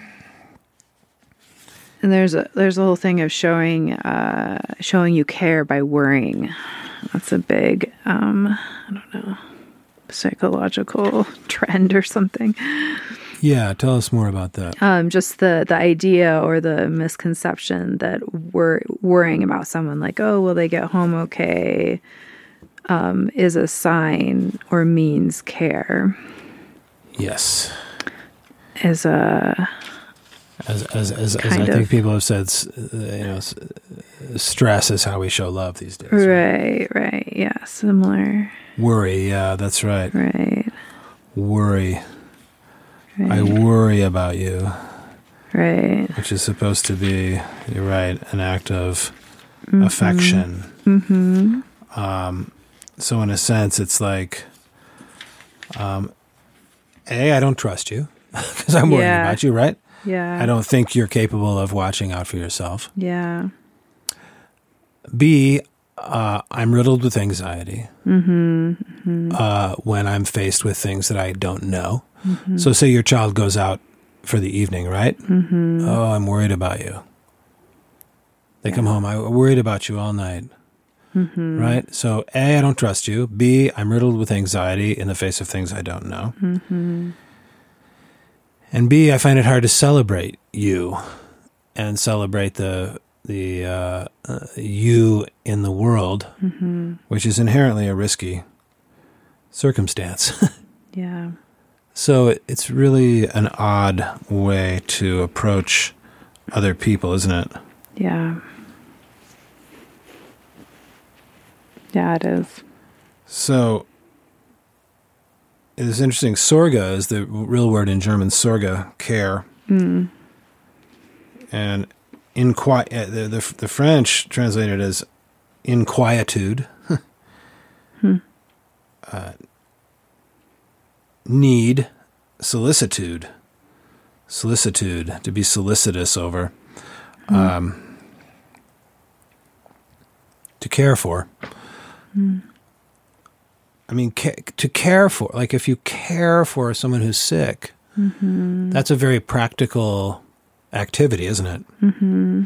And there's a there's a whole thing of showing uh, showing you care by worrying. That's a big, um, I don't know, psychological trend or something. Yeah, tell us more about that. Um, just the, the idea or the misconception that we're worrying about someone, like, oh, will they get home okay, um, is a sign or means care. Yes. Is a... As as as, as I think people have said, you know, stress is how we show love these days. Right, right, right. Yeah, similar. Worry, yeah, that's right. Right. Worry. Right. I worry about you. Right. Which is supposed to be, you're right, an act of mm-hmm. affection. Mm-hmm. Um, so in a sense, it's like, um, A, I don't trust you because I'm worried yeah. about you, right? Yeah. I don't think you're capable of watching out for yourself. Yeah. B, uh, I'm riddled with anxiety mm-hmm. Mm-hmm. Uh, when I'm faced with things that I don't know. Mm-hmm. So say your child goes out for the evening, right? Mm-hmm. Oh, I'm worried about you. They yeah. come home, I'm worried about you all night. Mm-hmm. Right? So A, I don't trust you. B, I'm riddled with anxiety in the face of things I don't know. Mm-hmm. And B, I find it hard to celebrate you and celebrate the the uh, uh, you in the world, mm-hmm. which is inherently a risky circumstance. Yeah. So it, it's really an odd way to approach other people, isn't it? Yeah. Yeah, it is. So it is interesting. Sorge is the real word in German, Sorge, care. Mm. And inqui- the, the the French translated as inquietude. hmm. uh, need, solicitude. Solicitude, to be solicitous over. Mm. Um, to care for. Mm. I mean, ca- to care for, like if you care for someone who's sick, mm-hmm. that's a very practical activity, isn't it? Mm-hmm.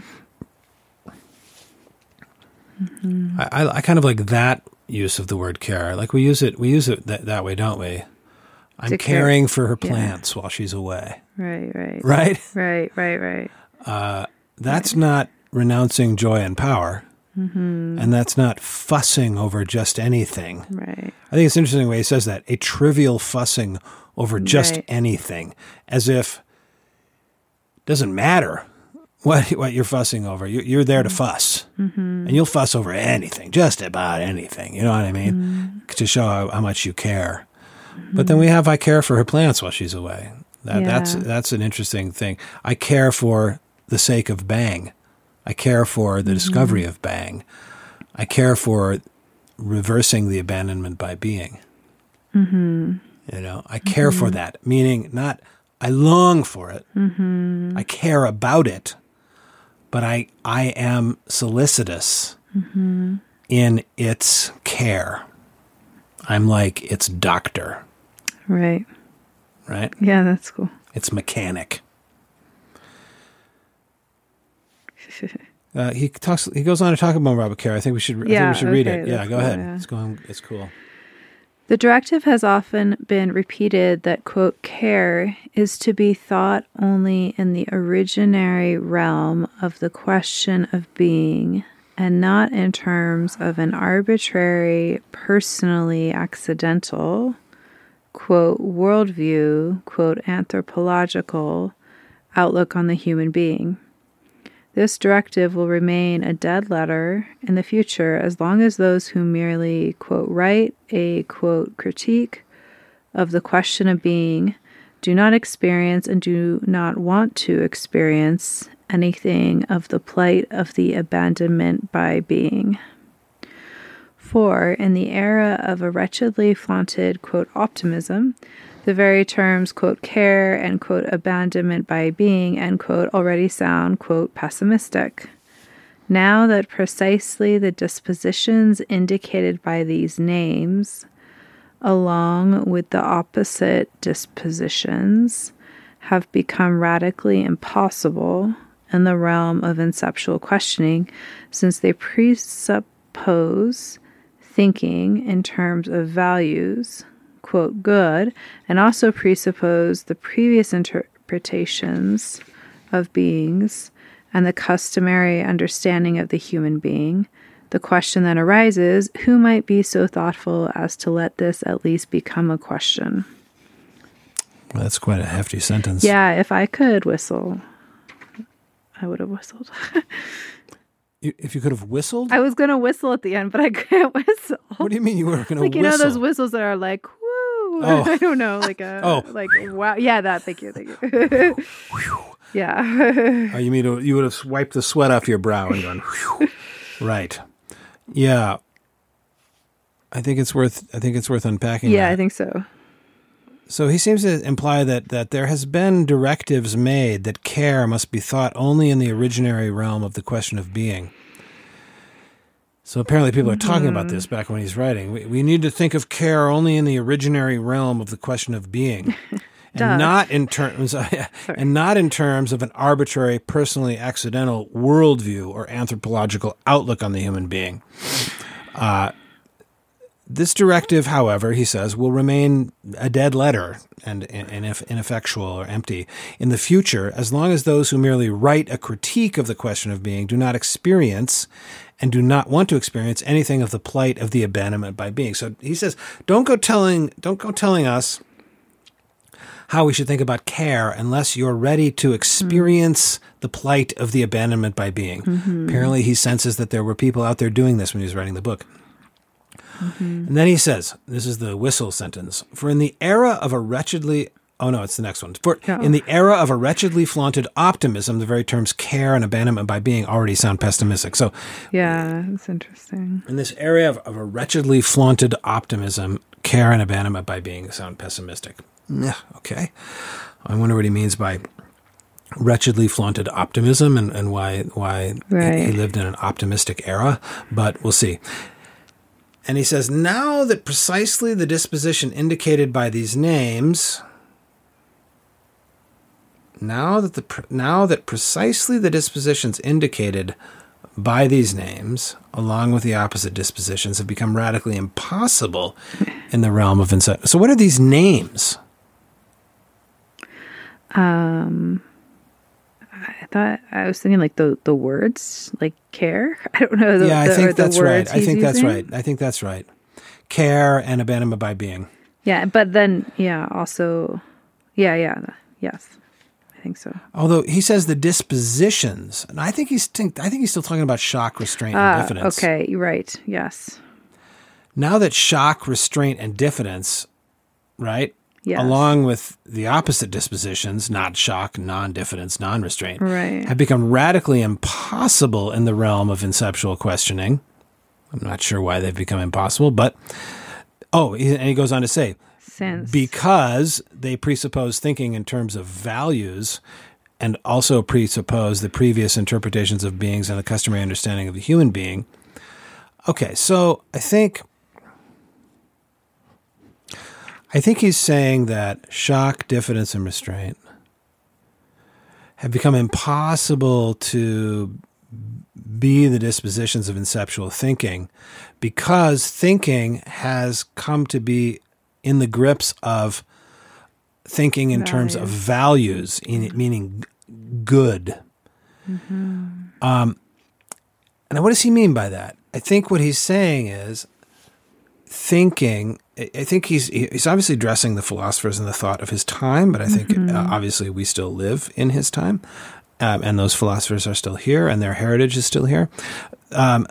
Mm-hmm. I, I, I kind of like that use of the word care. Like we use it, we use it that, that way, don't we? I'm to caring care. for her plants yeah. while she's away. Right, right. Right? Right, right, right. Uh, that's right. not renouncing joy and power. Mm-hmm. And that's not fussing over just anything. Right. I think it's interesting the way he says that. A trivial fussing over just right. anything. As if it doesn't matter what what you're fussing over. You're, you're there to fuss. Mm-hmm. And you'll fuss over anything, just about anything. You know what I mean? Mm-hmm. To show how, how much you care. Mm-hmm. But then we have, I care for her plants while she's away. That Yeah. that's that's an interesting thing. I care for the sake of bang. I care for the mm-hmm. discovery of bang. I care for reversing the abandonment by being. Mm-hmm. You know, I care mm-hmm. for that, meaning not I long for it. Mm-hmm. I care about it, but I I am solicitous mm-hmm. in its care. I'm like its doctor. Right. Right? Yeah, that's cool. Its mechanic. Uh, he talks. He goes on to talk about Robert Care. I think we should. Yeah, I think we should okay, read it. Yeah, go cool, ahead. yeah. It's going. It's cool. The directive has often been repeated that, quote, care is to be thought only in the originary realm of the question of being, and not in terms of an arbitrary, personally accidental, quote, worldview, quote, anthropological outlook on the human being. This directive will remain a dead letter in the future as long as those who merely, quote, write a, quote, critique of the question of being do not experience and do not want to experience anything of the plight of the abandonment by being. For in the era of a wretchedly flaunted, quote, optimism, the very terms, quote, care and, quote, abandonment by being, end quote, already sound, quote, pessimistic. Now that precisely the dispositions indicated by these names, along with the opposite dispositions, have become radically impossible in the realm of inceptual questioning, since they presuppose thinking in terms of values, quote, good, and also presuppose the previous interpretations of beings and the customary understanding of the human being. The question then arises, who might be so thoughtful as to let this at least become a question? Well, that's quite a hefty sentence. Yeah, if I could whistle, I would have whistled. You, if you could have whistled? I was going to whistle at the end, but I can't whistle. What do you mean you were going to whistle? Like, you know those whistles that are like, whoo. Oh. I don't know, like a, oh. like, wow. Yeah, that, thank you, thank you. Yeah. Oh, you mean you would have wiped the sweat off your brow and gone, whew. Right. Yeah. I think it's worth, I think it's worth unpacking Yeah, that. I think so. So he seems to imply that, that there has been directives made that care must be thought only in the originary realm of the question of being. So apparently people are talking mm-hmm. about this back when he's writing. We, we need to think of care only in the originary realm of the question of being, and not in terms of, and not in terms of an arbitrary, personally accidental worldview or anthropological outlook on the human being. Uh, This directive, however, he says, will remain a dead letter and, and, and ineffectual or empty in the future as long as those who merely write a critique of the question of being do not experience and do not want to experience anything of the plight of the abandonment by being. So he says, don't go telling, don't go telling us how we should think about care unless you're ready to experience mm-hmm. the plight of the abandonment by being. Mm-hmm. Apparently he senses that there were people out there doing this when he was writing the book. Mm-hmm. And then he says, this is the whistle sentence, for in the era of a wretchedly, oh no, it's the next one. For oh. in the era of a wretchedly flaunted optimism, the very terms care and abandonment by being already sound pessimistic. So yeah, that's interesting. In this area of, of a wretchedly flaunted optimism, care and abandonment by being sound pessimistic. Yeah, okay. I wonder what he means by wretchedly flaunted optimism and, and why, why right. he, he lived in an optimistic era, but we'll see. And he says, now that precisely the disposition indicated by these names, now that the now that precisely the dispositions indicated by these names, along with the opposite dispositions, have become radically impossible in the realm of insight. So what are these names? Um, I thought I was thinking like the the words, like care. I don't know. The, yeah, I the, think that's right. I think using. that's right. I think that's right. Care and abandonment by being. Yeah, but then yeah, also, yeah, yeah, yes, I think so. Although he says the dispositions, and I think he's think, I think he's still talking about shock, restraint, uh, and diffidence. Okay, you're right. Yes. Now that shock, restraint, and diffidence, right? Yes. along with the opposite dispositions, not shock, non-diffidence, non-restraint, Right. have become radically impossible in the realm of inceptual questioning. I'm not sure why they've become impossible, but, oh, he- and he goes on to say, Since. because they presuppose thinking in terms of values and also presuppose the previous interpretations of beings and the customary understanding of a human being. Okay, so I think I think he's saying that shock, diffidence, and restraint have become impossible to be the dispositions of inceptual thinking because thinking has come to be in the grips of thinking in terms of values, in, meaning good. Mm-hmm. Um, and what does he mean by that? I think what he's saying is thinking, I think he's he's obviously addressing the philosophers and the thought of his time, but I think Mm-hmm. uh, obviously we still live in his time, um, and those philosophers are still here, and their heritage is still here. Um,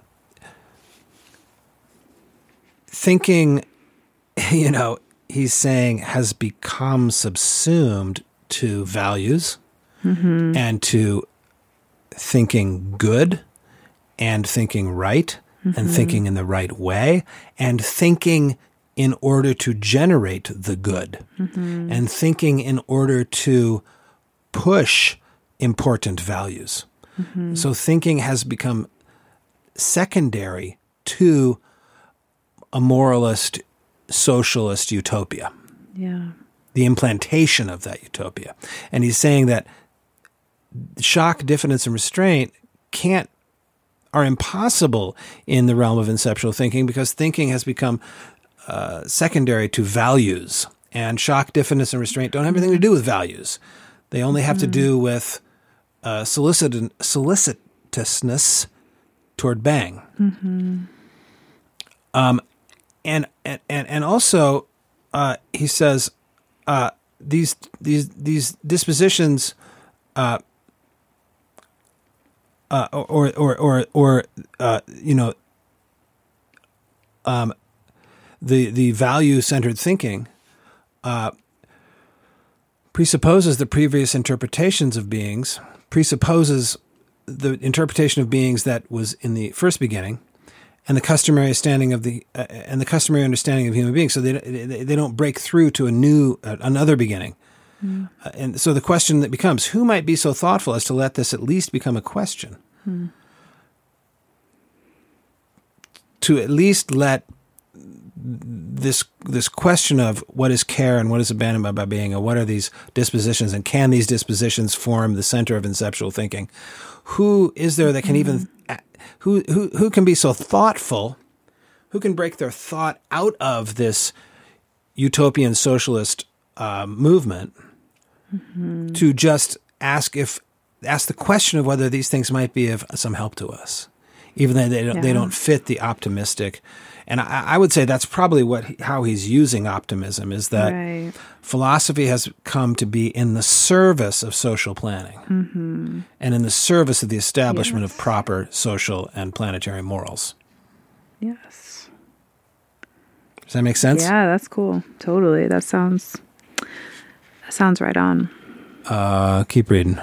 thinking, you know, he's saying has become subsumed to values Mm-hmm. and to thinking good and thinking right Mm-hmm. and thinking in the right way and thinking in order to generate the good Mm-hmm. and thinking in order to push important values. Mm-hmm. So thinking has become secondary to a moralist, socialist utopia, Yeah. the implantation of that utopia. And he's saying that shock, diffidence, and restraint can't are impossible in the realm of inceptual thinking because thinking has become uh, secondary to values. And shock, diffidence, and restraint don't have anything to do with values. They only have to do with uh, solicit- solicitousness toward bang. Mm-hmm. Um, and, and, and and also, uh, he says, uh, these, these, these dispositions, uh, Uh, or, or, or, or, uh, you know, um, the the value-centered thinking uh, presupposes the previous interpretations of beings, presupposes the interpretation of beings that was in the first beginning, and the customary understanding of the uh, and the customary understanding of human beings. So they they, they don't break through to a new uh, another beginning. Mm. Uh, and so the question that becomes, who might be so thoughtful as to let this at least become a question? Hmm. To at least let this this question of what is care and what is abandonment by being, and what are these dispositions, and can these dispositions form the center of inceptual thinking? Who is there that can mm-hmm. even who who who can be so thoughtful? Who can break their thought out of this utopian socialist uh, movement mm-hmm. to just ask if ask the question of whether these things might be of some help to us, even though they don't, yeah. they don't fit the optimistic. And I, I would say that's probably what he, how he's using optimism, is that right. philosophy has come to be in the service of social planning mm-hmm. and in the service of the establishment yes. of proper social and planetary morals. Yes. Does that make sense? Yeah, that's cool. Totally. That sounds that sounds right on. Uh, keep reading.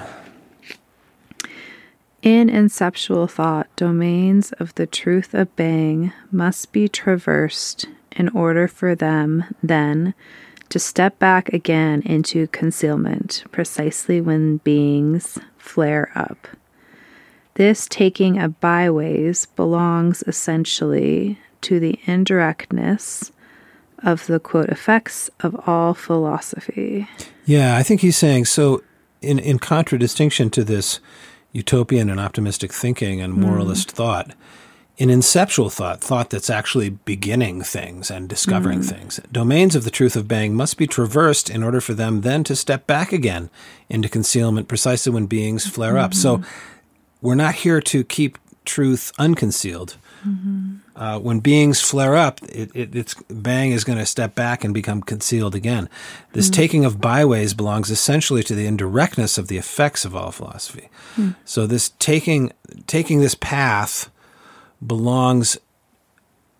In inceptual thought, domains of the truth of Bang must be traversed in order for them, then, to step back again into concealment, precisely when beings flare up. This taking of byways belongs essentially to the indirectness of the, quote, effects of all philosophy. Yeah, I think he's saying, so in, in contradistinction to this utopian and optimistic thinking and moralist mm. thought, in inceptual thought, thought that's actually beginning things and discovering mm. things, domains of the truth of Bang must be traversed in order for them then to step back again into concealment precisely when beings flare mm-hmm. up. So we're not here to keep truth unconcealed. Mm-hmm. Uh, when beings flare up, it, it, it's Bang is going to step back and become concealed again. This mm-hmm. taking of byways belongs essentially to the indirectness of the effects of all philosophy. Mm-hmm. So this taking taking this path belongs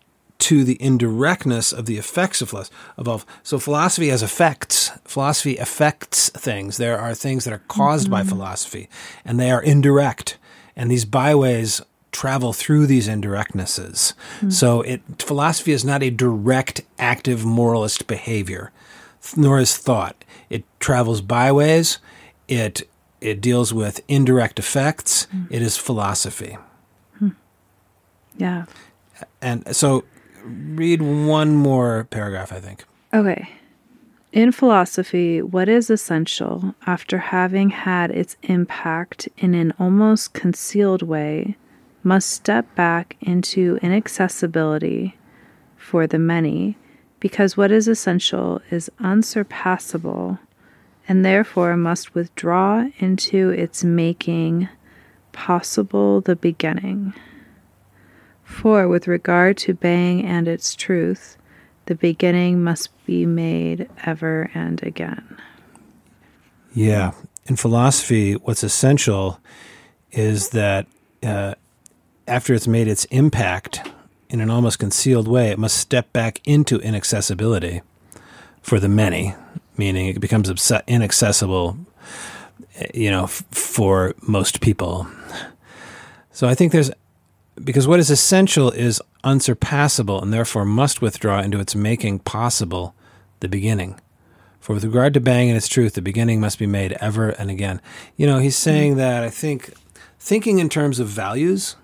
to the indirectness of the effects of philosophy. Of all, so philosophy has effects. Philosophy affects things. There are things that are caused mm-hmm. by philosophy, and they are indirect. And these byways travel through these indirectnesses. Mm-hmm. So it philosophy is not a direct, active moralist behavior, nor is thought. It travels byways. It it deals with indirect effects. Mm-hmm. It is philosophy. Hmm. Yeah. And so read one more paragraph, I think. Okay. In philosophy, what is essential, after having had its impact in an almost concealed way, must step back into inaccessibility for the many, because what is essential is unsurpassable, and therefore must withdraw into its making possible the beginning. For with regard to Bang and its truth, the beginning must be made ever and again. Yeah. In philosophy, what's essential is that uh, after it's made its impact in an almost concealed way, it must step back into inaccessibility for the many, meaning it becomes obs- inaccessible, you know, f- for most people. So I think there's, because what is essential is unsurpassable and therefore must withdraw into its making possible the beginning. For with regard to Bang and its truth, the beginning must be made ever and again. You know, he's saying that I think thinking in terms of values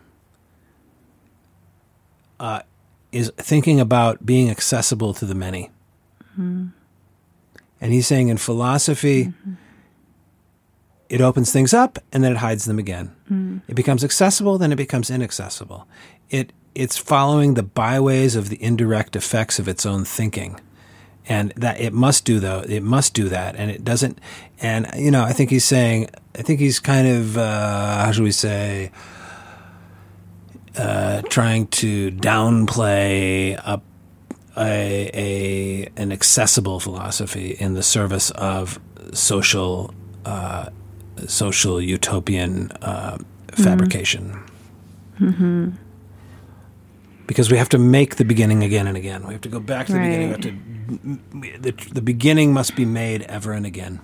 uh, is thinking about being accessible to the many. Mm-hmm. And he's saying in philosophy, mm-hmm. it opens things up and then it hides them again. Mm. It becomes accessible, then it becomes inaccessible. It it's following the byways of the indirect effects of its own thinking, and that it must do though. It must do that, and it doesn't. And you know, I think he's saying. I think he's kind of uh, how should we say, uh, trying to downplay a, a a an accessible philosophy in the service of social. Uh, social utopian uh, fabrication. Mm-hmm. Because we have to make the beginning again and again. We have to go back to the right. beginning. We have to, the, the beginning must be made ever and again.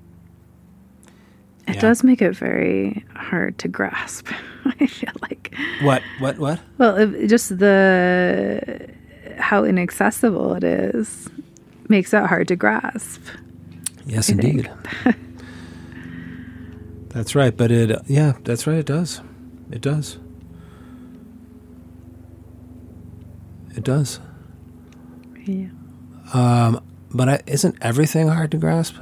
It yeah. does make it very hard to grasp, I feel like. What, what, what? Well, it, just the, how inaccessible it is makes it hard to grasp. Yes, I indeed. That's right, but it, yeah, that's right, it does. It does. It does. Yeah. Um, but I, isn't everything hard to grasp?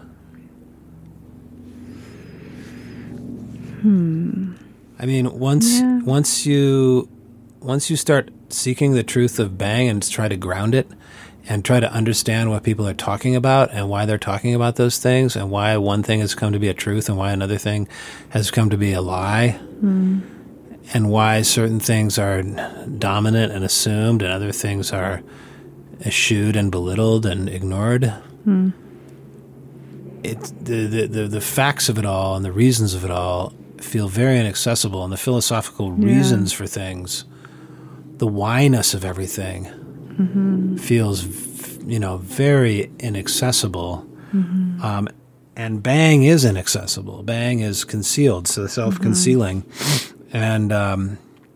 Hmm. I mean, once yeah. once you once you start seeking the truth of Bang and try to ground it, and try to understand what people are talking about and why they're talking about those things and why one thing has come to be a truth and why another thing has come to be a lie mm. and why certain things are dominant and assumed and other things are eschewed and belittled and ignored. Mm. It, the, the, the, the facts of it all and the reasons of it all feel very inaccessible, and the philosophical yeah. reasons for things, the whyness of everything, Mm-hmm. feels, you know, very inaccessible. Mm-hmm. Um, and Bang is inaccessible. Bang is concealed, so self-concealing. Mm-hmm. And, um,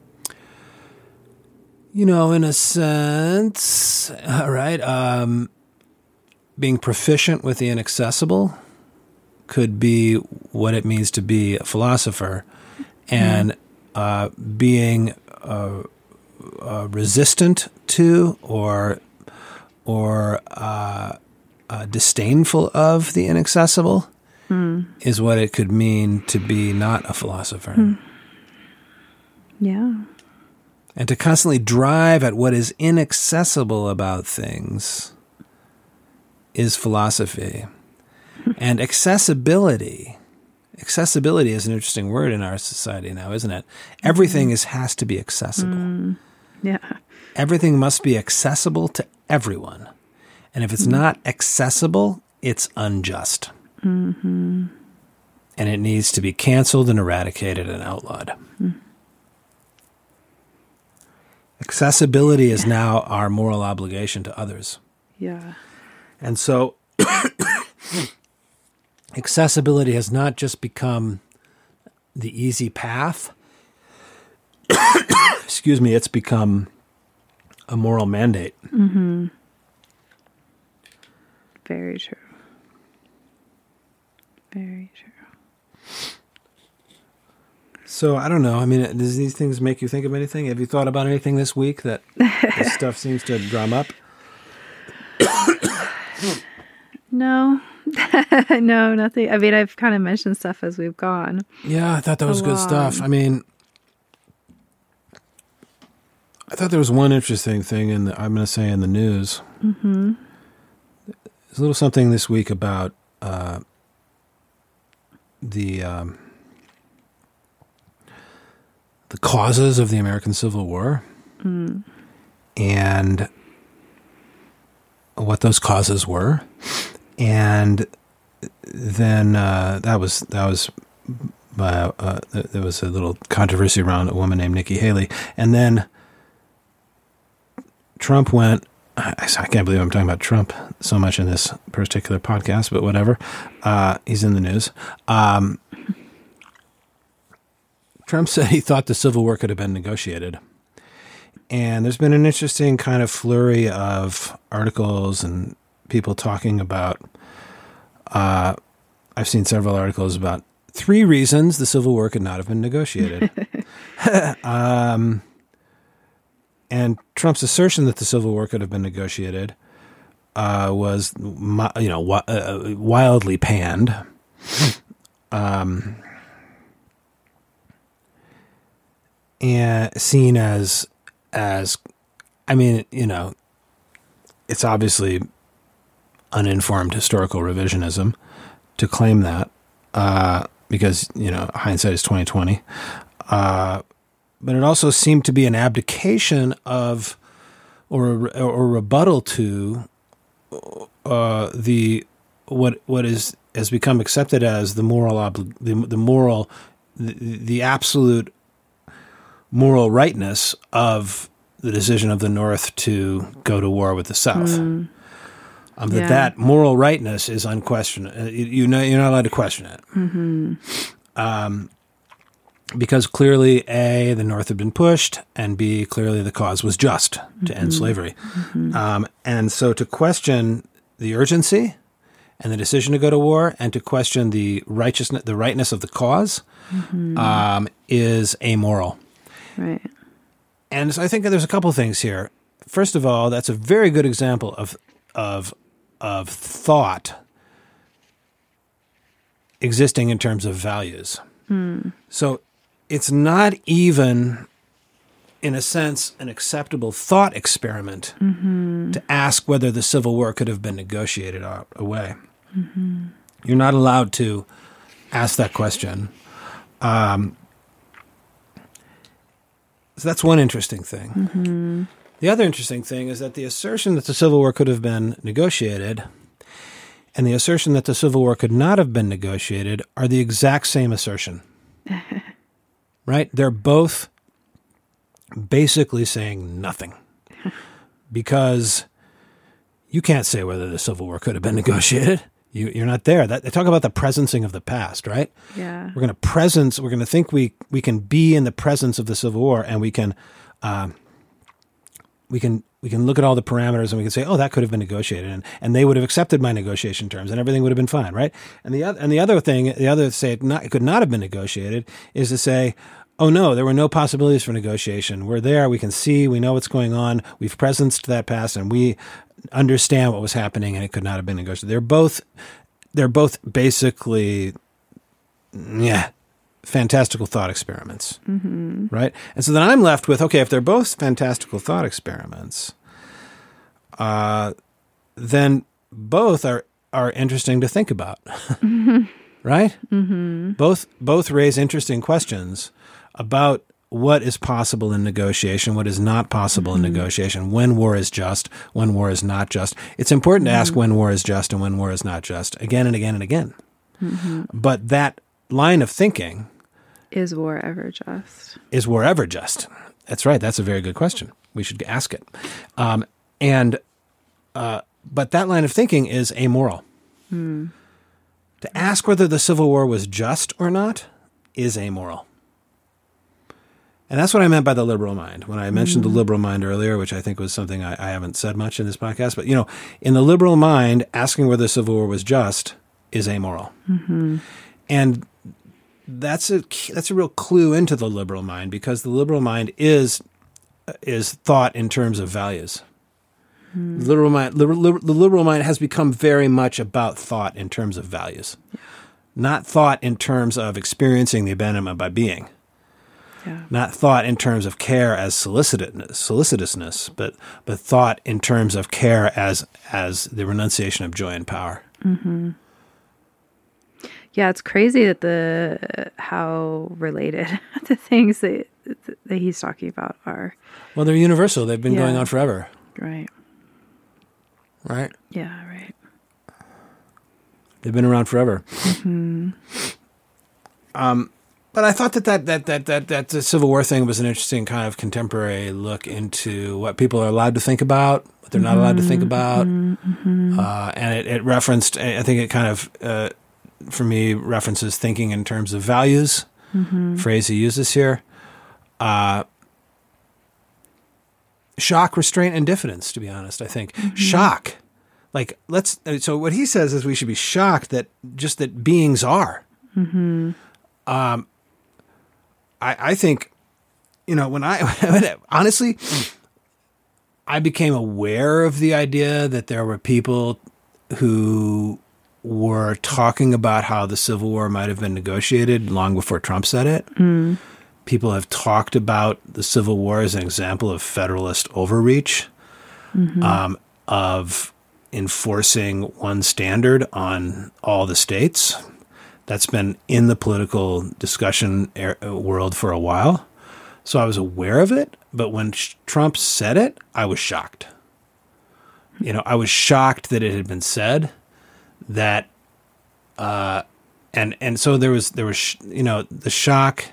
you know, in a sense, all right, um, being proficient with the inaccessible could be what it means to be a philosopher. And mm-hmm. uh, being... Uh, Uh, resistant to or or uh, uh, disdainful of the inaccessible mm. is what it could mean to be not a philosopher. Mm. Yeah. And to constantly drive at what is inaccessible about things is philosophy. And accessibility, accessibility is an interesting word in our society now, isn't it? Everything mm. is has to be accessible. Mm. Yeah. Everything must be accessible to everyone. And if it's mm. not accessible, it's unjust. Mm-hmm. And it needs to be canceled and eradicated and outlawed. Mm. Accessibility is now our moral obligation to others. Yeah. And so accessibility has not just become the easy path. Excuse me, it's become a moral mandate. Mm-hmm. Very true. Very true. So I don't know. I mean, does these things make you think of anything? Have you thought about anything this week that this stuff seems to drum up? No. No, nothing. I mean, I've kind of mentioned stuff as we've gone. Yeah, I thought that was along. good stuff. I mean, I thought there was one interesting thing in the, I'm going to say in the news. Mm-hmm. There's a little something this week about uh, the um, the causes of the American Civil War Mm. and what those causes were, and then uh, that was that was by uh, there was a little controversy around a woman named Nikki Haley, and then Trump went. I, I can't believe I'm talking about Trump so much in this particular podcast, but whatever. Uh, he's in the news. Um, Trump said he thought the Civil War could have been negotiated. And there's been an interesting kind of flurry of articles and people talking about, uh, I've seen several articles about three reasons the Civil War could not have been negotiated. um, and Trump's assertion that the Civil War could have been negotiated uh, was, you know, uh, wildly panned. Um, and seen as, as, I mean, you know, it's obviously uninformed historical revisionism to claim that, uh, because, you know, hindsight is twenty twenty. Uh, but it also seemed to be an abdication of, or a, or a rebuttal to, uh, the what what is has become accepted as the moral obli- the the moral the, the absolute moral rightness of the decision of the North to go to war with the South. Mm. Um, that yeah. that moral rightness is unquestionable. You, you know, you're not allowed to question it. Mm-hmm. Um, because clearly, A, the North had been pushed, and B, clearly the cause was just mm-hmm. to end slavery. Mm-hmm. Um, and so to question the urgency and the decision to go to war, and to question the righteousness, the rightness of the cause, mm-hmm. um, is amoral. Right. And so I think there's a couple things here. First of all, that's a very good example of of of thought existing in terms of values. Mm. So it's not even, in a sense, an acceptable thought experiment mm-hmm. to ask whether the Civil War could have been negotiated away. Mm-hmm. You're not allowed to ask that question. Um, so that's one interesting thing. Mm-hmm. The other interesting thing is that the assertion that the Civil War could have been negotiated and the assertion that the Civil War could not have been negotiated are the exact same assertion. Right? They're both basically saying nothing. Because you can't say whether the Civil War could have been negotiated. You, you're not there. That, they talk about the presencing of the past, right? Yeah. We're going to presence, we're going to think we, we can be in the presence of the Civil War, and we can... Uh, We can we can look at all the parameters and we can say, oh, that could have been negotiated, and, and they would have accepted my negotiation terms, and everything would have been fine, right? And the other and the other thing, the other say it, not, it could not have been negotiated, is to say, oh no, there were no possibilities for negotiation. We're there, we can see, we know what's going on, we've presenced that past, and we understand what was happening, and it could not have been negotiated. They're both they're both basically, yeah. fantastical thought experiments, mm-hmm. right? And so then I'm left with, okay, if they're both fantastical thought experiments, uh, then both are, are interesting to think about, mm-hmm. right? Mm-hmm. Both both raise interesting questions about what is possible in negotiation, what is not possible mm-hmm. in negotiation, when war is just, when war is not just. It's important mm-hmm. to ask when war is just and when war is not just, again and again and again. Mm-hmm. But that line of thinking... Is war ever just? Is war ever just? That's right. That's a very good question. We should ask it. Um, and uh, but that line of thinking is amoral. Hmm. To ask whether the Civil War was just or not is amoral. And that's what I meant by the liberal mind. When I mentioned mm. the liberal mind earlier, which I think was something I, I haven't said much in this podcast, but, you know, in the liberal mind, asking whether the Civil War was just is amoral. Mm-hmm. And that's a that's a real clue into the liberal mind, because the liberal mind is is thought in terms of values. Mm. The liberal mind, liber, liber, the liberal mind has become very much about thought in terms of values, yeah. not thought in terms of experiencing the abandonment by being. Yeah. Not thought in terms of care as solicitousness, solicitousness, but but thought in terms of care as as the renunciation of joy and power. Mm-hmm. Yeah, it's crazy that the how related the things that that he's talking about are. Well, they're universal. They've been yeah. going on forever. Right. Right. Yeah. Right. They've been around forever. Mm-hmm. Um. But I thought that that, that, that, that that the Civil War thing was an interesting kind of contemporary look into what people are allowed to think about, what they're not allowed to think about. Mm-hmm. Uh, and it, it referenced, I think it kind of, uh, for me, references thinking in terms of values, mm-hmm. phrase he uses here. Uh, shock, restraint, and diffidence, to be honest, I think. Mm-hmm. Shock. Like, let's, so what he says is we should be shocked that just that beings are. Mm-hmm. Um, I, I think, you know, when I, honestly, I became aware of the idea that there were people who were talking about how the Civil War might have been negotiated long before Trump said it. Mm. People have talked about the Civil War as an example of Federalist overreach, mm-hmm. um, of enforcing one standard on all the states. That's been in the political discussion world for a while. So I was aware of it. But when Trump said it, I was shocked. You know, I was shocked that it had been said that, uh, and, and so there was, there was, you know, the shock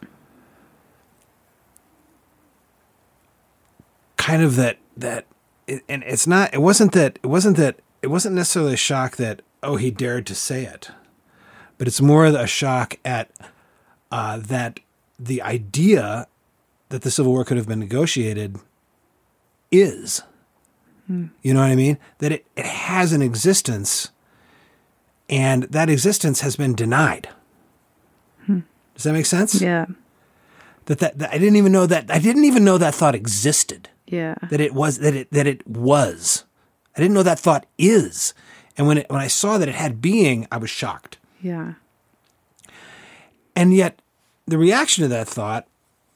kind of that, that, and it's not, it wasn't that, it wasn't that, it wasn't necessarily a shock that, oh, he dared to say it. But it's more a shock at uh, that the idea that the Civil War could have been negotiated is. Hmm. You know what I mean? That it, it has an existence, and that existence has been denied. Hmm. Does that make sense? Yeah. That, that that I didn't even know that I didn't even know that thought existed. Yeah. That it was that it that it was. I didn't know that thought is. And when it, when I saw that it had being, I was shocked. Yeah. And yet, the reaction to that thought,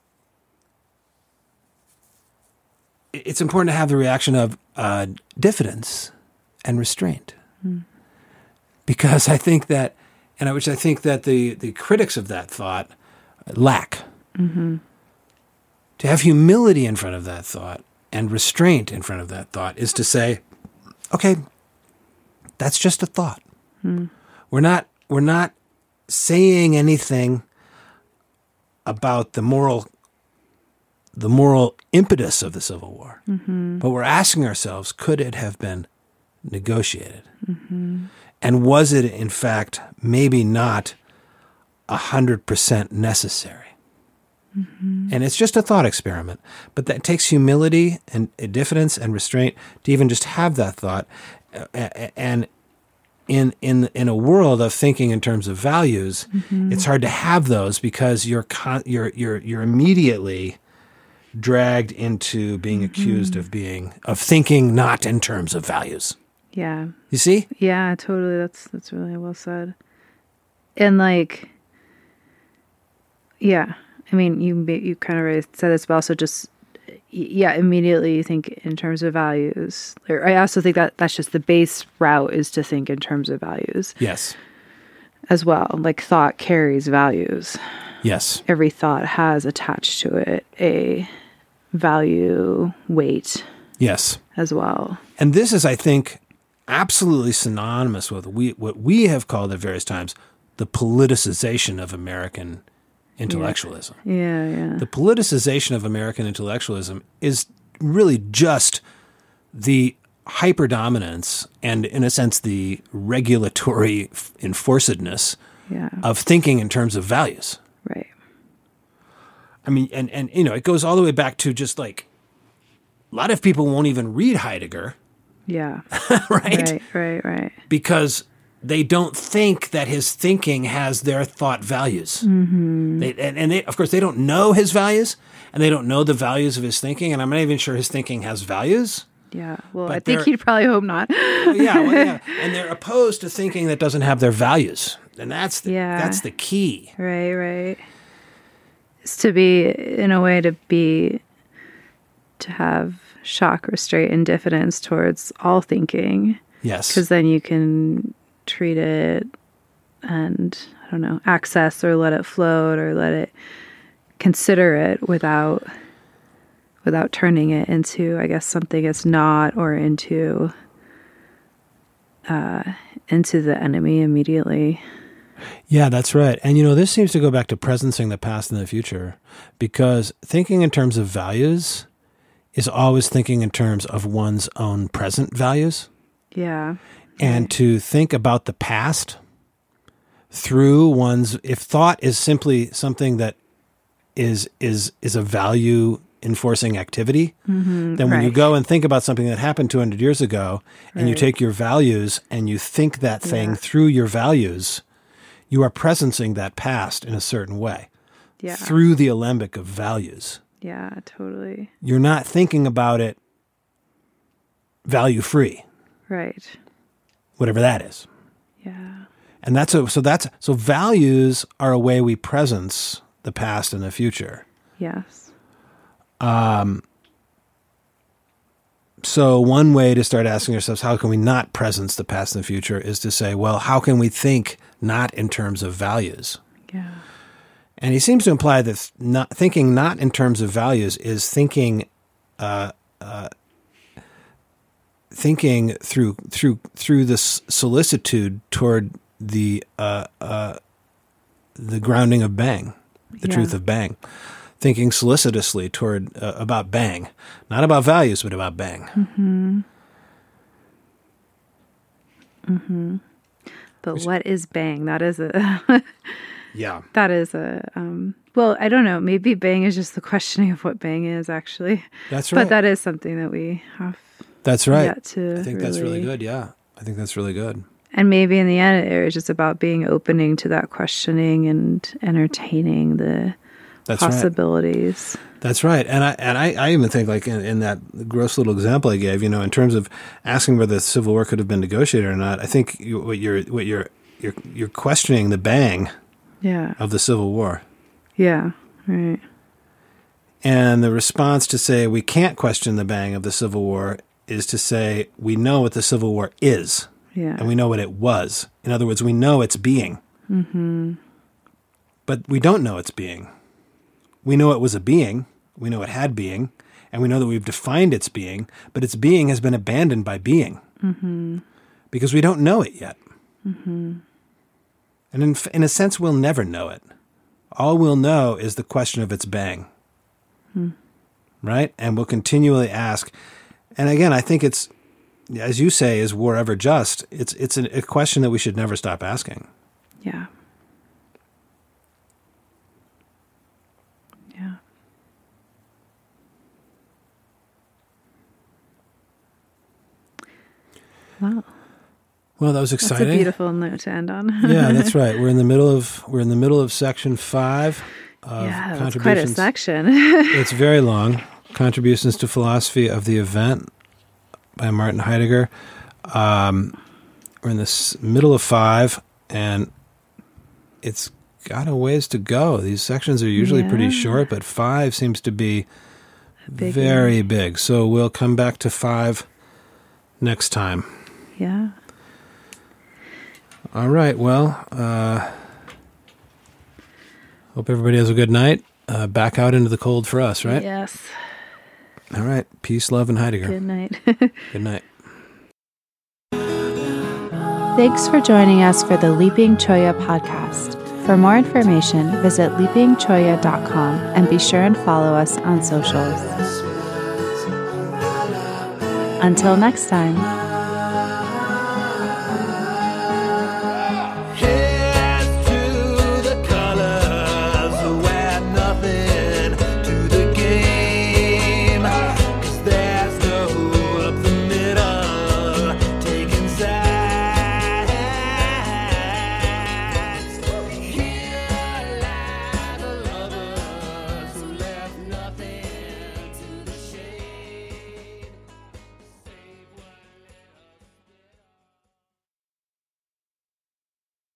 it's important to have the reaction of uh, diffidence and restraint. Mm. Because I think that, and I, which I think that the, the critics of that thought lack. Mm-hmm. To have humility in front of that thought and restraint in front of that thought is to say, okay, that's just a thought. Mm. We're not We're not saying anything about the moral, the moral impetus of the Civil War, mm-hmm. but we're asking ourselves: could it have been negotiated? Mm-hmm. And was it, in fact, maybe not a hundred percent necessary? Mm-hmm. And it's just a thought experiment, but that takes humility and diffidence and restraint to even just have that thought, and. In, in in a world of thinking in terms of values, mm-hmm. it's hard to have those because you're con- you're you're you're immediately dragged into being mm-hmm. accused of being of thinking not in terms of values. Yeah. You see? Yeah, totally. That's that's really well said. And like, yeah, I mean, you you kind of already said this, but also just. Yeah, immediately you think in terms of values. I also think that that's just the base route is to think in terms of values. Yes. As well. Like thought carries values. Yes. Every thought has attached to it a value weight. Yes. As well. And this is, I think, absolutely synonymous with we, what we have called at various times the politicization of American intellectualism. Yeah, yeah. The politicization of American intellectualism is really just the hyperdominance and, in a sense, the regulatory enforcedness yeah. of thinking in terms of values. Right. I mean, and, and, you know, it goes all the way back to just like, a lot of people won't even read Heidegger. Yeah. right? Right, right, right. Because they don't think that his thinking has their thought values. Mm-hmm. They, and and they, of course, they don't know his values, and they don't know the values of his thinking, and I'm not even sure his thinking has values. Yeah, well, But I think they're- he'd probably hope not. Well, yeah, well, yeah, and they're opposed to thinking that doesn't have their values, and that's the, Yeah. that's the key. Right, right. It's to be, in a way, to be, to have shock, restraint, and diffidence towards all thinking, Yes, because then you can treat it and, I don't know, access or let it float or let it consider it without without turning it into, I guess, something it's not, or into uh, into the enemy immediately. yeah, that's right. And you know, this seems to go back to presencing the past and the future, because thinking in terms of values is always thinking in terms of one's own present values. Yeah. And to think about the past through one's, if thought is simply something that is is is a value enforcing activity, Mm-hmm, then when you right. go and think about something that happened two hundred years ago, and you Right. take your values and you think that thing Yeah. through your values, you are presencing that past in a certain way Yeah. through the alembic of values. Yeah, totally. You're not thinking about it value free, Right. whatever that is. Yeah. And that's a, so that's so values are a way we presence the past and the future. Yes. So one way to start asking ourselves, how can we not presence the past and the future, is to say, well, how can we think not in terms of values? Yeah. And he seems to imply that not thinking not in terms of values is thinking, uh, uh, thinking through through through this solicitude toward the uh, uh, the grounding of Bang, the Yeah. truth of Bang, thinking solicitously toward uh, about Bang, not about values, but about Bang. Mm-hmm. Mm-hmm. But what is Bang? That is a Yeah, that is a um, well, I don't know. Maybe Bang is just the questioning of what Bang is actually. that's right. But that is something that we have that's right. yet to I think that's really really- good. Yeah, I think that's really good. And maybe in the end, it was just about being opening to that questioning and entertaining the That's right. possibilities. That's right. And I and I, I even think, like in, in that gross little example I gave, you know, in terms of asking whether the Civil War could have been negotiated or not, I think you, what you're what you're you're you're questioning the Bang Yeah. of the Civil War. Yeah. Right. And the response to say we can't question the Bang of the Civil War is to say we know what the Civil War is, Yeah. and we know what it was. In other words, we know its being. Mm-hmm. But we don't know its being. We know it was a being, we know it had being, and we know that we've defined its being, but its being has been abandoned by being. Mm-hmm. Because we don't know it yet. Mm-hmm. And in, in a sense, we'll never know it. All we'll know is the question of its bang. Hmm. Right? And we'll continually ask. And again, I think it's, as you say, is war ever just? It's, it's a, a question that we should never stop asking. Yeah. Yeah. Wow. Well, that was That's exciting. a beautiful note to end on. Yeah, that's right. We're in the middle of we're in the middle of section five of Yeah, that's quite a contributions. section. It's very long. Contributions to Philosophy of the Event by Martin Heidegger. Um, we're in the s- middle of five, and it's got a ways to go. These sections are usually pretty Yeah. short, but five seems to be Big very big. So we'll come back to five next time. Yeah. All right. Well, uh, hope everybody has a good night. Uh, back out into the cold for us, right? Yes. All right. Peace, love, and Heidegger. Good night. Good night. Thanks for joining us for the Leaping Choya podcast. For more information, visit leaping choya dot com and be sure and follow us on socials. Until next time.